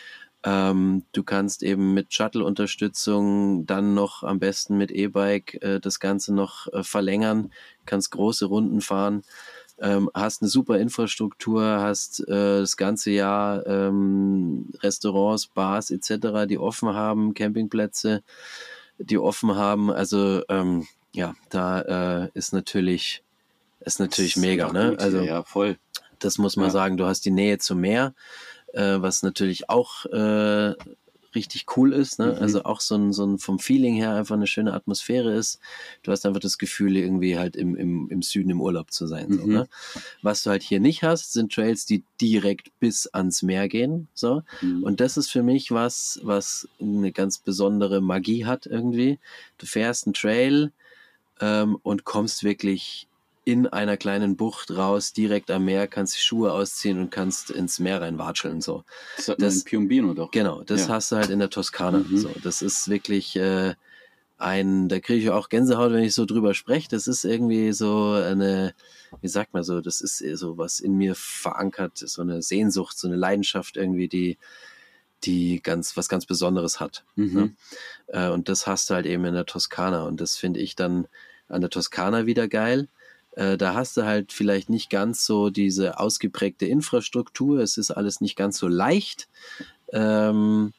Ähm, du kannst eben mit Shuttle-Unterstützung dann noch am besten mit E-Bike äh, das Ganze noch äh, verlängern, kannst große Runden fahren. Ähm, hast eine super Infrastruktur, hast äh, das ganze Jahr ähm, Restaurants, Bars et cetera, die offen haben, Campingplätze, die offen haben. Also ähm, ja, da äh, ist natürlich ist natürlich das mega, ist ne? Gut, also ja, voll. Das muss man Ja. sagen. Du hast die Nähe zum Meer, äh, was natürlich auch äh, richtig cool ist. Ne? Mhm. Also auch so ein, so ein vom Feeling her einfach eine schöne Atmosphäre ist. Du hast einfach das Gefühl, irgendwie halt im, im, im Süden im Urlaub zu sein. So, Mhm. ne? Was du halt hier nicht hast, sind Trails, die direkt bis ans Meer gehen. So. Mhm. Und das ist für mich was, was eine ganz besondere Magie hat irgendwie. Du fährst einen Trail ähm, und kommst wirklich in einer kleinen Bucht raus, direkt am Meer, kannst die Schuhe ausziehen und kannst ins Meer reinwatscheln. So. Das hat man das- in Piombino doch. Genau, das Ja. hast du halt in der Toskana. Mhm. So, das ist wirklich äh, ein, da kriege ich auch Gänsehaut, wenn ich so drüber spreche. Das ist irgendwie so eine, wie sagt man so, das ist so was in mir verankert, so eine Sehnsucht, so eine Leidenschaft irgendwie, die, die ganz, was ganz Besonderes hat. Mhm. Ne? Äh, und das hast du halt eben in der Toskana. Und das finde ich dann an der Toskana wieder geil. Äh, da hast du halt vielleicht nicht ganz so diese ausgeprägte Infrastruktur. Es ist alles nicht ganz so leicht. Ähm,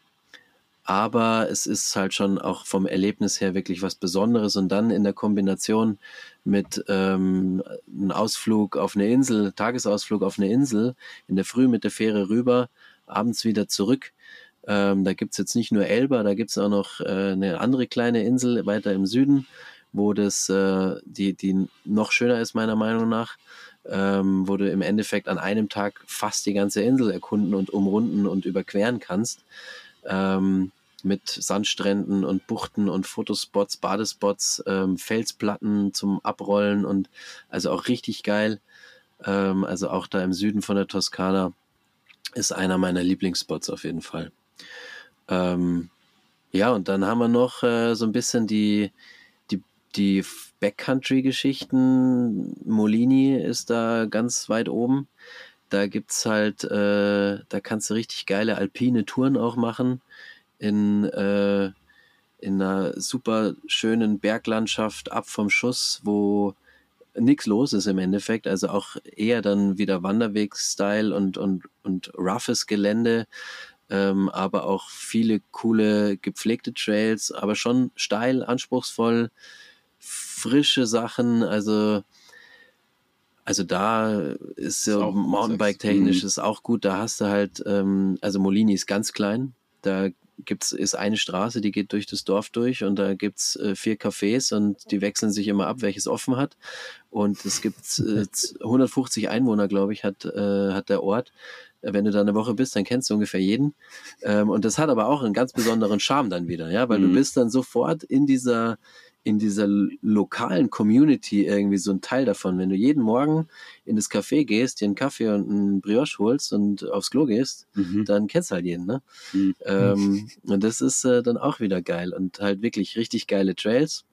aber es ist halt schon auch vom Erlebnis her wirklich was Besonderes. Und dann in der Kombination mit ähm, einem Ausflug auf eine Insel, Tagesausflug auf eine Insel, in der Früh mit der Fähre rüber, abends wieder zurück. Ähm, da gibt's jetzt nicht nur Elba, da gibt's auch noch äh, eine andere kleine Insel weiter im Süden, wo das äh, die, die noch schöner ist, meiner Meinung nach, ähm, wo du im Endeffekt an einem Tag fast die ganze Insel erkunden und umrunden und überqueren kannst. Ähm, mit Sandstränden und Buchten und Fotospots, Badespots, ähm, Felsplatten zum Abrollen und also auch richtig geil. Ähm, also auch da im Süden von der Toskana ist einer meiner Lieblingsspots auf jeden Fall. Ähm, ja, und dann haben wir noch äh, so ein bisschen die, die, die Backcountry-Geschichten. Molini ist da ganz weit oben. Da gibt's halt, äh, da kannst du richtig geile alpine Touren auch machen in, äh, in einer super schönen Berglandschaft ab vom Schuss, wo nichts los ist im Endeffekt, also auch eher dann wieder Wanderwegs-Style und, und, und roughes Gelände, ähm, aber auch viele coole gepflegte Trails, aber schon steil, anspruchsvoll, frische Sachen, also also da ist Ist so auch gut, Mountainbike-technisch sagst du. ist auch gut, da hast du halt, ähm, also Molini ist ganz klein, da gibt's ist eine Straße, die geht durch das Dorf durch und da gibt's äh, vier Cafés und die wechseln sich immer ab, welches offen hat. Und es gibt äh, hundertfünfzig Einwohner, glaube ich, hat, äh, hat der Ort. Äh, Wenn du da eine Woche bist, dann kennst du ungefähr jeden. Ähm, und das hat aber auch einen ganz besonderen Charme dann wieder, ja, weil Mhm. du bist dann sofort in dieser in dieser lokalen Community irgendwie so ein Teil davon. Wenn du jeden Morgen in das Café gehst, dir einen Kaffee und einen Brioche holst und aufs Klo gehst, Mhm. dann kennst du halt jeden, ne? Mhm. Ähm, und das ist äh, dann auch wieder geil und halt wirklich richtig geile Trails.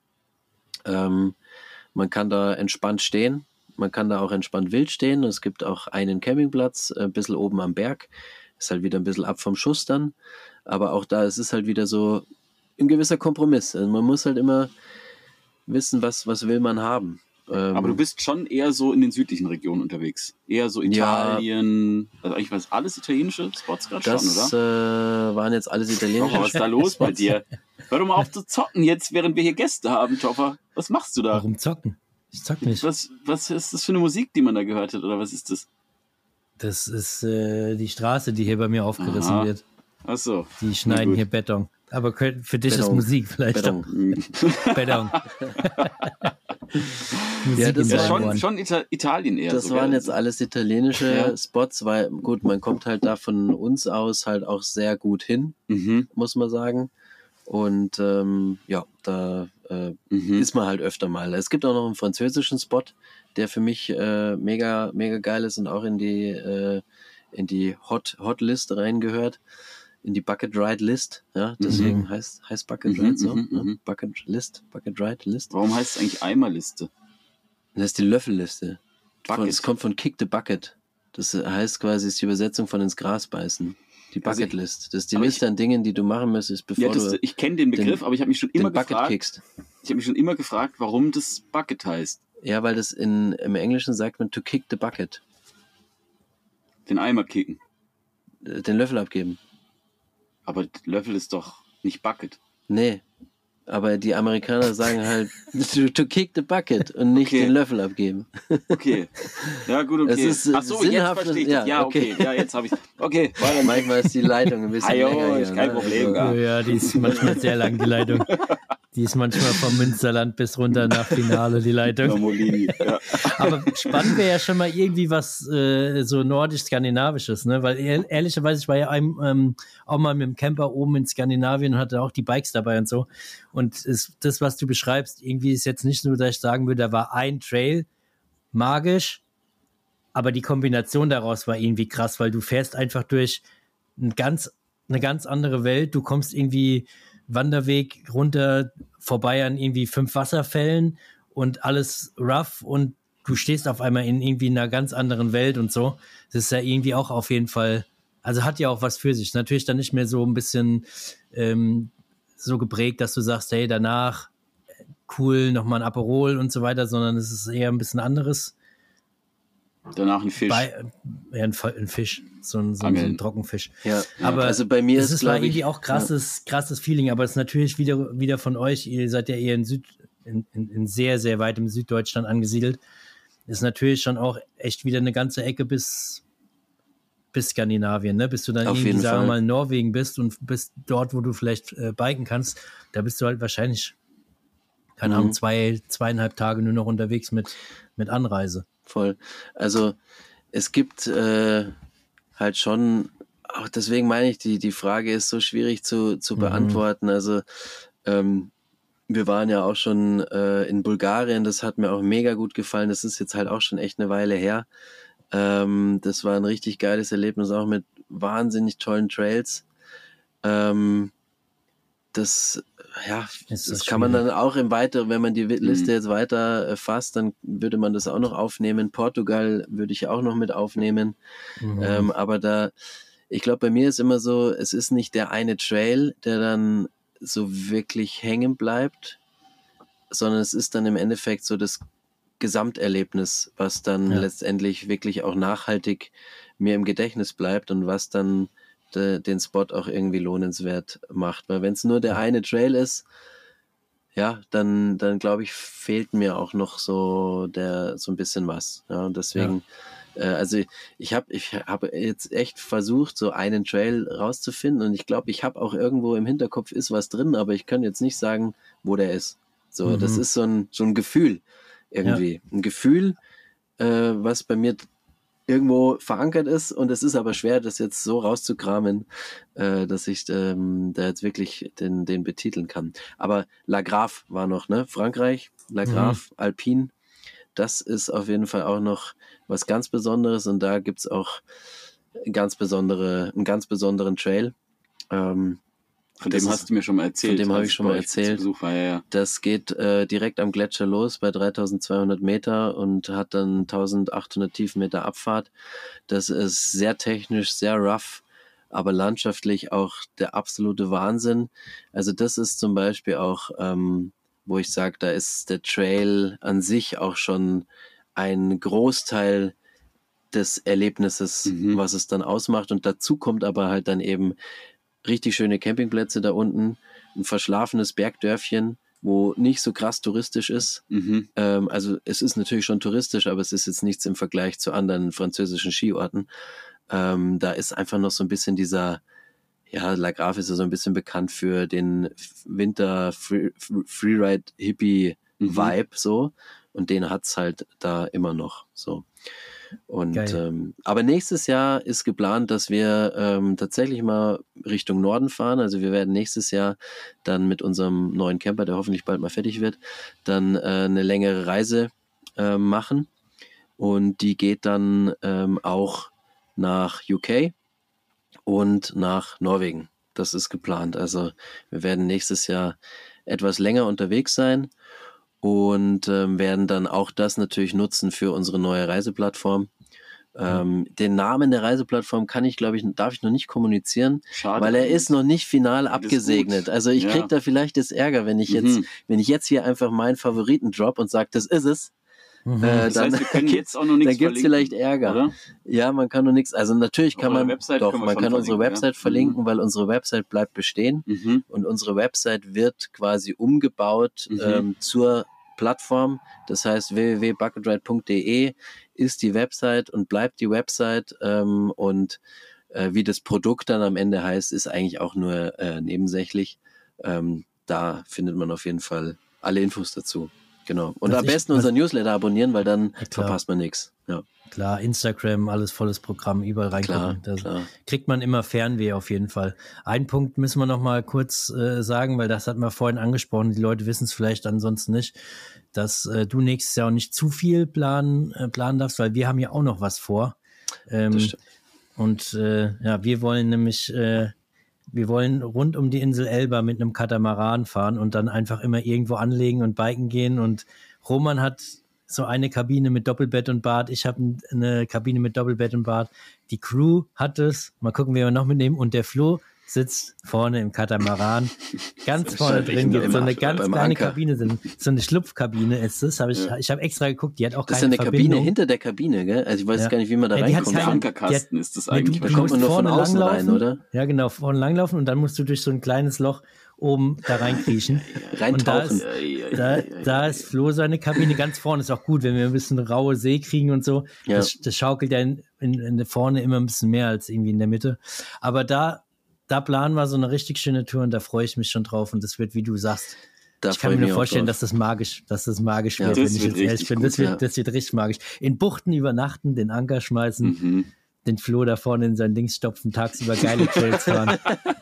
Ähm, man kann da entspannt stehen, man kann da auch entspannt wild stehen. Es gibt auch einen Campingplatz, äh, ein bisschen oben am Berg, ist halt wieder ein bisschen ab vom Schuss dann, aber auch da es ist halt wieder so ein gewisser Kompromiss. Also man muss halt immer wissen, was, was will man haben. Ähm, Aber du bist schon eher so in den südlichen Regionen unterwegs. Eher so Ja. Italien. Also eigentlich was alles italienische Spots gerade schon, das oder? äh, waren jetzt alles Toffer, italienische was ist da los bei Spots. dir? Hör doch mal auf zu zocken jetzt, während wir hier Gäste haben, Toffer. Was machst du da? Warum zocken? Ich zock nicht. Was, was ist das für eine Musik, die man da gehört hat? Oder was ist das? Das ist äh, die Straße, die hier bei mir aufgerissen Aha. wird. Achso. Die schneiden gut. hier Beton. Aber könnt- für dich ist Beton. Musik vielleicht Beton. auch. Beton. Musik Ja, das in Ja, war- deinen schon, Ohren. schon Ita Italien eher. Das so, waren gell? jetzt alles italienische Ja. Spots, weil gut, man kommt halt da von uns aus halt auch sehr gut hin, Mhm. muss man sagen. Und ähm, ja, da äh, Mhm. ist man halt öfter mal. Es gibt auch noch einen französischen Spot, der für mich äh, mega, mega geil ist und auch in die, äh, in die Hot, Hot List reingehört, in die Bucket Ride List. Ja, deswegen Mhm. heißt, heißt Bucket Mhm, Ride so. mhm, ne? mhm. Bucket List, Bucket Ride List. Warum heißt es eigentlich Eimerliste? Das ist die Löffelliste. Von, Bucket. es kommt von Kick the Bucket. Das heißt quasi, ist die Übersetzung von ins Gras beißen. Die Also Bucket ich- List. Das ist die aber Liste an Dingen, die du machen müsstest, bevor Ja, das, du ich kenne den Begriff, den- aber ich habe mich schon den immer Bucket gefragt. kickst. Ich habe mich schon immer gefragt, warum das Bucket heißt. Ja, weil das in, im Englischen sagt man to kick the bucket. Den Eimer kicken. Äh, Den Löffel abgeben. Aber Löffel ist doch nicht Bucket. Nee. Aber die Amerikaner sagen halt, to, to kick the bucket und nicht Okay. den Löffel abgeben. Okay. Ja, gut, okay. Es ist, äh, Ach so, jetzt sinnhaft, verstehe ich ja, das. Ja, okay. okay. Ja, jetzt habe ich Okay, weiter. Manchmal ist die Leitung ein bisschen Ah, jo, länger hier. ist kein ne? Problem, Also, ja. Ja, die ist manchmal sehr lang, die Leitung. Die ist manchmal vom Münsterland bis runter nach Finale, die Leitung. Molini. Ja. Aber spannend wäre ja schon mal irgendwie was äh, so nordisch-skandinavisches, ne? Weil ehr- ehrlicherweise, ich war ja ein, ähm, auch mal mit dem Camper oben in Skandinavien und hatte auch die Bikes dabei und so. Und es, das, was du beschreibst, irgendwie ist jetzt nicht nur, dass ich sagen würde, da war ein Trail magisch, aber die Kombination daraus war irgendwie krass, weil du fährst einfach durch ein ganz, eine ganz andere Welt. Du kommst irgendwie Wanderweg runter, vorbei an irgendwie fünf Wasserfällen und alles rough und du stehst auf einmal in irgendwie einer ganz anderen Welt und so. Das ist ja irgendwie auch auf jeden Fall, also hat ja auch was für sich. Natürlich dann nicht mehr so ein bisschen ähm, so geprägt, dass du sagst, hey, danach cool, nochmal ein Aperol und so weiter, sondern es ist eher ein bisschen anderes. Danach ein Fisch. Bei, ja, ein, Fa- ein Fisch, so ein, so, ein, so Angeln. ein Trockenfisch. ja. Aber also bei mir es ist, ist war glaube ich, irgendwie auch krasses, krasses Feeling, aber es ist natürlich wieder, wieder von euch, ihr seid ja eher in Süd, in, in, in sehr, sehr weit im Süddeutschland angesiedelt. Ist natürlich schon auch echt wieder eine ganze Ecke bis, bis Skandinavien, ne? Bis du dann Auf irgendwie, jeden sagen wir Fall. mal, in Norwegen bist und bist dort, wo du vielleicht äh, biken kannst, da bist du halt wahrscheinlich, keine Mhm. Ahnung, zwei, zweieinhalb Tage nur noch unterwegs mit, mit Anreise. voll. Also es gibt äh, halt schon, auch deswegen meine ich, die, die Frage ist so schwierig zu, zu Mhm. beantworten. Also ähm, wir waren ja auch schon äh, in Bulgarien, das hat mir auch mega gut gefallen. Das ist jetzt halt auch schon echt eine Weile her. Ähm, das war ein richtig geiles Erlebnis, auch mit wahnsinnig tollen Trails. Ähm, das, ja, Ist das das kann man schwierig. dann auch im Weiteren, wenn man die Liste Mhm. jetzt weiter äh, fasst, dann würde man das auch noch aufnehmen. Portugal würde ich auch noch mit aufnehmen. Mhm. Ähm, aber da, ich glaube, bei mir ist immer so, es ist nicht der eine Trail, der dann so wirklich hängen bleibt, sondern es ist dann im Endeffekt so das Gesamterlebnis, was dann Ja. letztendlich wirklich auch nachhaltig mir im Gedächtnis bleibt und was dann de, den Spot auch irgendwie lohnenswert macht. Weil wenn es nur der eine Trail ist, ja, dann, dann glaube ich, fehlt mir auch noch so der so ein bisschen was. Ja, und deswegen, äh, also ich habe ich habe jetzt echt versucht, so einen Trail rauszufinden und ich glaube, ich habe auch irgendwo im Hinterkopf ist was drin, aber ich kann jetzt nicht sagen, wo der ist. So, das Mhm. ist so ein, so ein Gefühl irgendwie. Ein Gefühl, äh, was bei mir irgendwo verankert ist und es ist aber schwer, das jetzt so rauszukramen, äh, dass ich ähm, da jetzt wirklich den, den betiteln kann. Aber La Grave war noch, ne? Frankreich, La Grave, Alpine, das ist auf jeden Fall auch noch was ganz Besonderes und da gibt's auch ganz besondere, einen ganz besonderen Trail. Ähm, Von das dem ist- hast du mir schon mal erzählt. von dem habe als ich schon mal bei euch zu erzählt. Besuch war, ja, ja. Das geht äh, direkt am Gletscher los bei dreitausendzweihundert Meter und hat dann eintausendachthundert Tiefenmeter Abfahrt. Das ist sehr technisch, sehr rough, aber landschaftlich auch der absolute Wahnsinn. Also das ist zum Beispiel auch, ähm, wo ich sage, da ist der Trail an sich auch schon ein Großteil des Erlebnisses, Mhm. was es dann ausmacht. Und dazu kommt aber halt dann eben richtig schöne Campingplätze da unten, ein verschlafenes Bergdörfchen, wo nicht so krass touristisch ist. Mhm. Ähm, also es ist natürlich schon touristisch, aber es ist jetzt nichts im Vergleich zu anderen französischen Skiorten. Ähm, da ist einfach noch so ein bisschen dieser, ja, La Grave ist ja so ein bisschen bekannt für den Winter Free- Freeride Hippie Mhm. Vibe so und den hat's halt da immer noch so. Und Geil. ähm, aber nächstes Jahr ist geplant, dass wir ähm, tatsächlich mal Richtung Norden fahren. Also wir werden nächstes Jahr dann mit unserem neuen Camper, der hoffentlich bald mal fertig wird, dann äh, eine längere Reise äh, machen. Und die geht dann ähm, auch nach U K und nach Norwegen. Das ist geplant. Also wir werden nächstes Jahr etwas länger unterwegs sein und ähm, werden dann auch das natürlich nutzen für unsere neue Reiseplattform. Ähm, den Namen der Reiseplattform kann ich, glaube ich, darf ich noch nicht kommunizieren, Schade. weil er ist noch nicht final Das ist abgesegnet. gut. Also ich Ja. krieg da vielleicht das Ärger, wenn ich jetzt, Mhm. wenn ich jetzt hier einfach meinen Favoriten drop und sage, das ist es, Mhm. Äh, Das dann heißt, wir können jetzt auch noch nichts dann gibt es verlinken, vielleicht Ärger. oder? Ja, man kann noch nichts. Also natürlich kann Eure man Website doch, können wir man schon kann unsere verlinken, Website ja. verlinken, Mhm. weil unsere Website bleibt bestehen Mhm. und unsere Website wird quasi umgebaut Mhm. ähm, zur Plattform. Das heißt, w w w punkt bucketride punkt d e ist die Website und bleibt die Website ähm, und äh, wie das Produkt dann am Ende heißt, ist eigentlich auch nur äh, nebensächlich. Ähm, da findet man auf jeden Fall alle Infos dazu. Genau. Und Was am ich- besten was- unser Newsletter abonnieren, weil dann Ja, klar. verpasst man nichts. Ja, Klar, Instagram, alles volles Programm, überall klar, reingucken. Da klar. kriegt man immer Fernweh auf jeden Fall. Einen Punkt müssen wir noch mal kurz äh, sagen, weil das hatten wir vorhin angesprochen, die Leute wissen es vielleicht ansonsten nicht, dass äh, du nächstes Jahr auch nicht zu viel planen, äh, planen darfst, weil wir haben ja auch noch was vor. Ähm, Das stimmt. und äh, ja, wir wollen nämlich, äh, wir wollen rund um die Insel Elba mit einem Katamaran fahren und dann einfach immer irgendwo anlegen und biken gehen. Und Roman hat so eine Kabine mit Doppelbett und Bad. Ich habe eine Kabine mit Doppelbett und Bad. Die Crew hat es. Mal gucken, wie wir noch mitnehmen. Und der Flo sitzt vorne im Katamaran. Ganz vorne wahrscheinlich drin gibt im- so eine beim ganz kleine Anker. Kabine. So eine- so eine Schlupfkabine ist es. Hab ich Ja. ich habe extra geguckt. Die hat auch Das ist keine ja eine Verbindung. Kabine hinter der Kabine, gell? Also ich weiß Ja. gar nicht, wie man da Ja, die hat reinkommt. Der keine- Ankerkasten ist das Nee, du, eigentlich. du kommt musst man nur von vorne außen rein, langlaufen. oder? Ja, genau, vorne langlaufen und dann musst du durch so ein kleines Loch oben da reinkriechen. Und da Reintauchen. ist, da, da ist Flo seine Kabine ganz vorne. Ist auch gut, wenn wir ein bisschen raue See kriegen und so. Ja. Das, das schaukelt ja in, in, in vorne immer ein bisschen mehr als irgendwie in der Mitte. Aber da, da planen wir so eine richtig schöne Tour und da freue ich mich schon drauf. Und das wird, wie du sagst, Da ich kann freu mir mich nur auch vorstellen, drauf. dass das magisch, dass das magisch Ja, wird, das wenn ich wird jetzt ehrlich richtig bin. Das gut, wird, ja. das wird richtig magisch. In Buchten übernachten, den Anker schmeißen, Mhm. den Flo da vorne in sein Dings stopfen, tagsüber geile Trails fahren.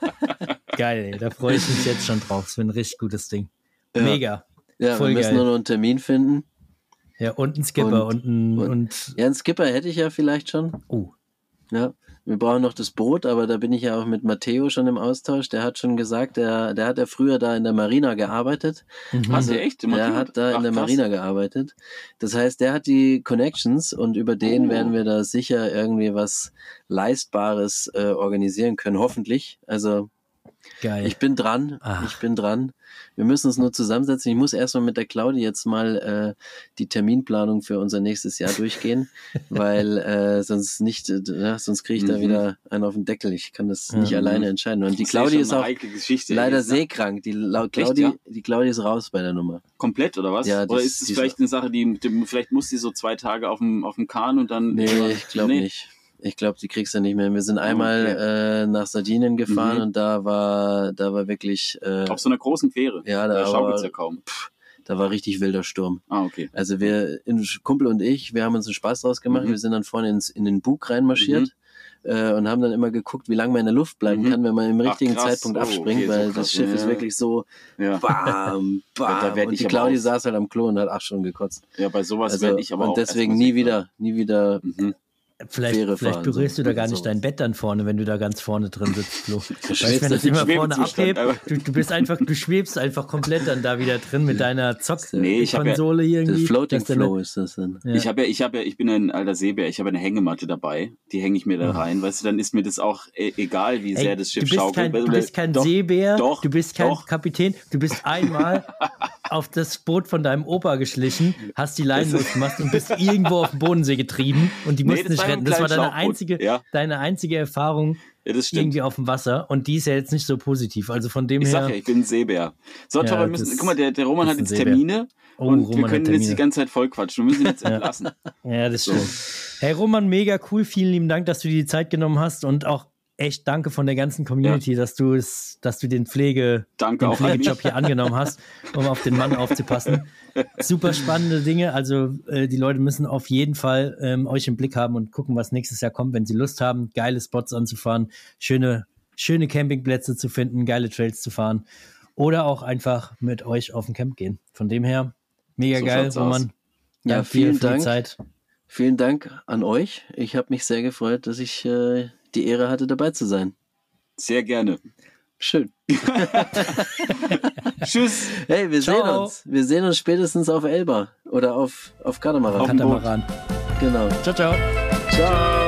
Geil, ey, da freue ich mich jetzt schon drauf. Das wird ein richtig gutes Ding. Ja. Mega. Ja, voll wir müssen geil. nur noch einen Termin finden. Ja, und ein Skipper und, Und- ein, und- und, Ja, einen Skipper hätte ich ja vielleicht schon. oh, Ja, wir brauchen noch das Boot, aber da bin ich ja auch mit Matteo schon im Austausch. Der hat schon gesagt, der, der hat ja früher da in der Marina gearbeitet. mhm. Hast du echt? Der Matthias? hat da Ach, in der krass. Marina gearbeitet. Das heißt, der hat die Connections und über den Oh. werden wir da sicher irgendwie was Leistbares äh, organisieren können, hoffentlich. Also geil. ich bin dran, Ach. ich bin dran. Wir müssen uns nur zusammensetzen. Ich muss erstmal mit der Claudi jetzt mal äh, die Terminplanung für unser nächstes Jahr durchgehen, weil äh, sonst nicht, äh, ja, sonst kriege ich da Mhm. wieder einen auf den Deckel. Ich kann das nicht Mhm. alleine entscheiden. Und die Ich sehe Claudi schon ist eine auch heikle Geschichte leider jetzt, ne? seekrank. Die La Claudi, ja? die Claudi ist raus bei der Nummer. Komplett oder was? Ja, die oder ist- ist es die ist- vielleicht eine Sache, die, die vielleicht muss sie so zwei Tage auf dem, auf dem Kahn und dann. Nee, irgendwann- ich glaube Nee. nicht. Ich glaube, die kriegst du nicht mehr. Wir sind einmal Okay. äh, nach Sardinien gefahren Mhm. und da war, da war wirklich, äh, Auf so einer großen Fähre. ja, Da da schaukelt es war, ja kaum. da war richtig wilder Sturm. Ah, okay. Also wir, ein Kumpel und ich, wir haben uns einen Spaß draus gemacht. Mhm. Wir sind dann vorne ins, in den Bug reinmarschiert äh, und haben dann immer geguckt, wie lange man in der Luft bleiben Mhm. kann, wenn man im Ach, richtigen krass. Zeitpunkt Oh, abspringt, okay, so weil krass. das Schiff Ja. ist wirklich so Ja. bam, bam. Da werd und ich die aber Claudi auch- saß halt am Klo und hat acht Stunden gekotzt. Ja, bei sowas Also, werde ich aber auch. und deswegen erstmal nie sick, wieder, nie wieder Mhm. Vielleicht, Fähre vielleicht fahren, berührst so. du da gar So. nicht dein Bett dann vorne, wenn du da ganz vorne drin sitzt, Flo. Weißt, schwebst wenn das im immer vorne Schwebezustand, abhebt, aber- du, du bist einfach, du schwebst einfach komplett dann da wieder drin mit deiner Nee, ich hab ja- Zock-Konsole das irgendwie. Floating dass deine- Flow ist das dann. Ja. Ich habe ja, ich habe ja, ich bin ein alter Seebär, ich habe eine Hängematte dabei, die hänge ich mir da rein, weißt du, dann ist mir das auch e egal, wie Ey, sehr das Schiff du bist schaukelt. kein, du bist kein Doch, Seebär, doch, du bist kein doch. Kapitän, du bist einmal auf das Boot von deinem Opa geschlichen, hast die Leine losgemacht und bist irgendwo auf den Bodensee getrieben und die Nee, mussten das dich war retten. ein Das war kleines deine Schlauchboot. einzige, Ja. deine einzige Erfahrung Ja, das stimmt. irgendwie auf dem Wasser und die ist ja jetzt nicht so positiv. Also von dem Ich her. sag ja, ich bin ein Seebär. So, Ja, Topper, wir müssen, das- guck mal, der, der Roman das hat ist jetzt ein Seebär. Termine Oh, und Roman wir hat können ihn jetzt die Termine. ganze Zeit voll quatschen. Wir müssen ihn jetzt entlassen. Ja, das stimmt. Hey Roman, mega cool. Vielen lieben Dank, dass du dir die Zeit genommen hast und auch echt danke von der ganzen Community, dass du es, dass du den Pflege, Danke den auch an Pflegejob dich. hier angenommen hast, um auf den Mann aufzupassen. Super spannende Dinge. Also äh, die Leute müssen auf jeden Fall ähm, euch im Blick haben und gucken, was nächstes Jahr kommt, wenn sie Lust haben, geile Spots anzufahren, schöne, schöne Campingplätze zu finden, geile Trails zu fahren oder auch einfach mit euch auf den Camp gehen. Von dem her, mega So geil, schaut's Roman. aus. Ja, Danke vielen für die Dank. Zeit. Vielen Dank an euch. Ich habe mich sehr gefreut, dass ich äh, die Ehre hatte, dabei zu sein. Sehr gerne. Schön. Tschüss. Hey, wir Ciao. sehen uns. Wir sehen uns spätestens auf Elba oder auf, auf Katamaran. Auf dem Boot. Katamaran. Genau. Ciao, ciao. Ciao.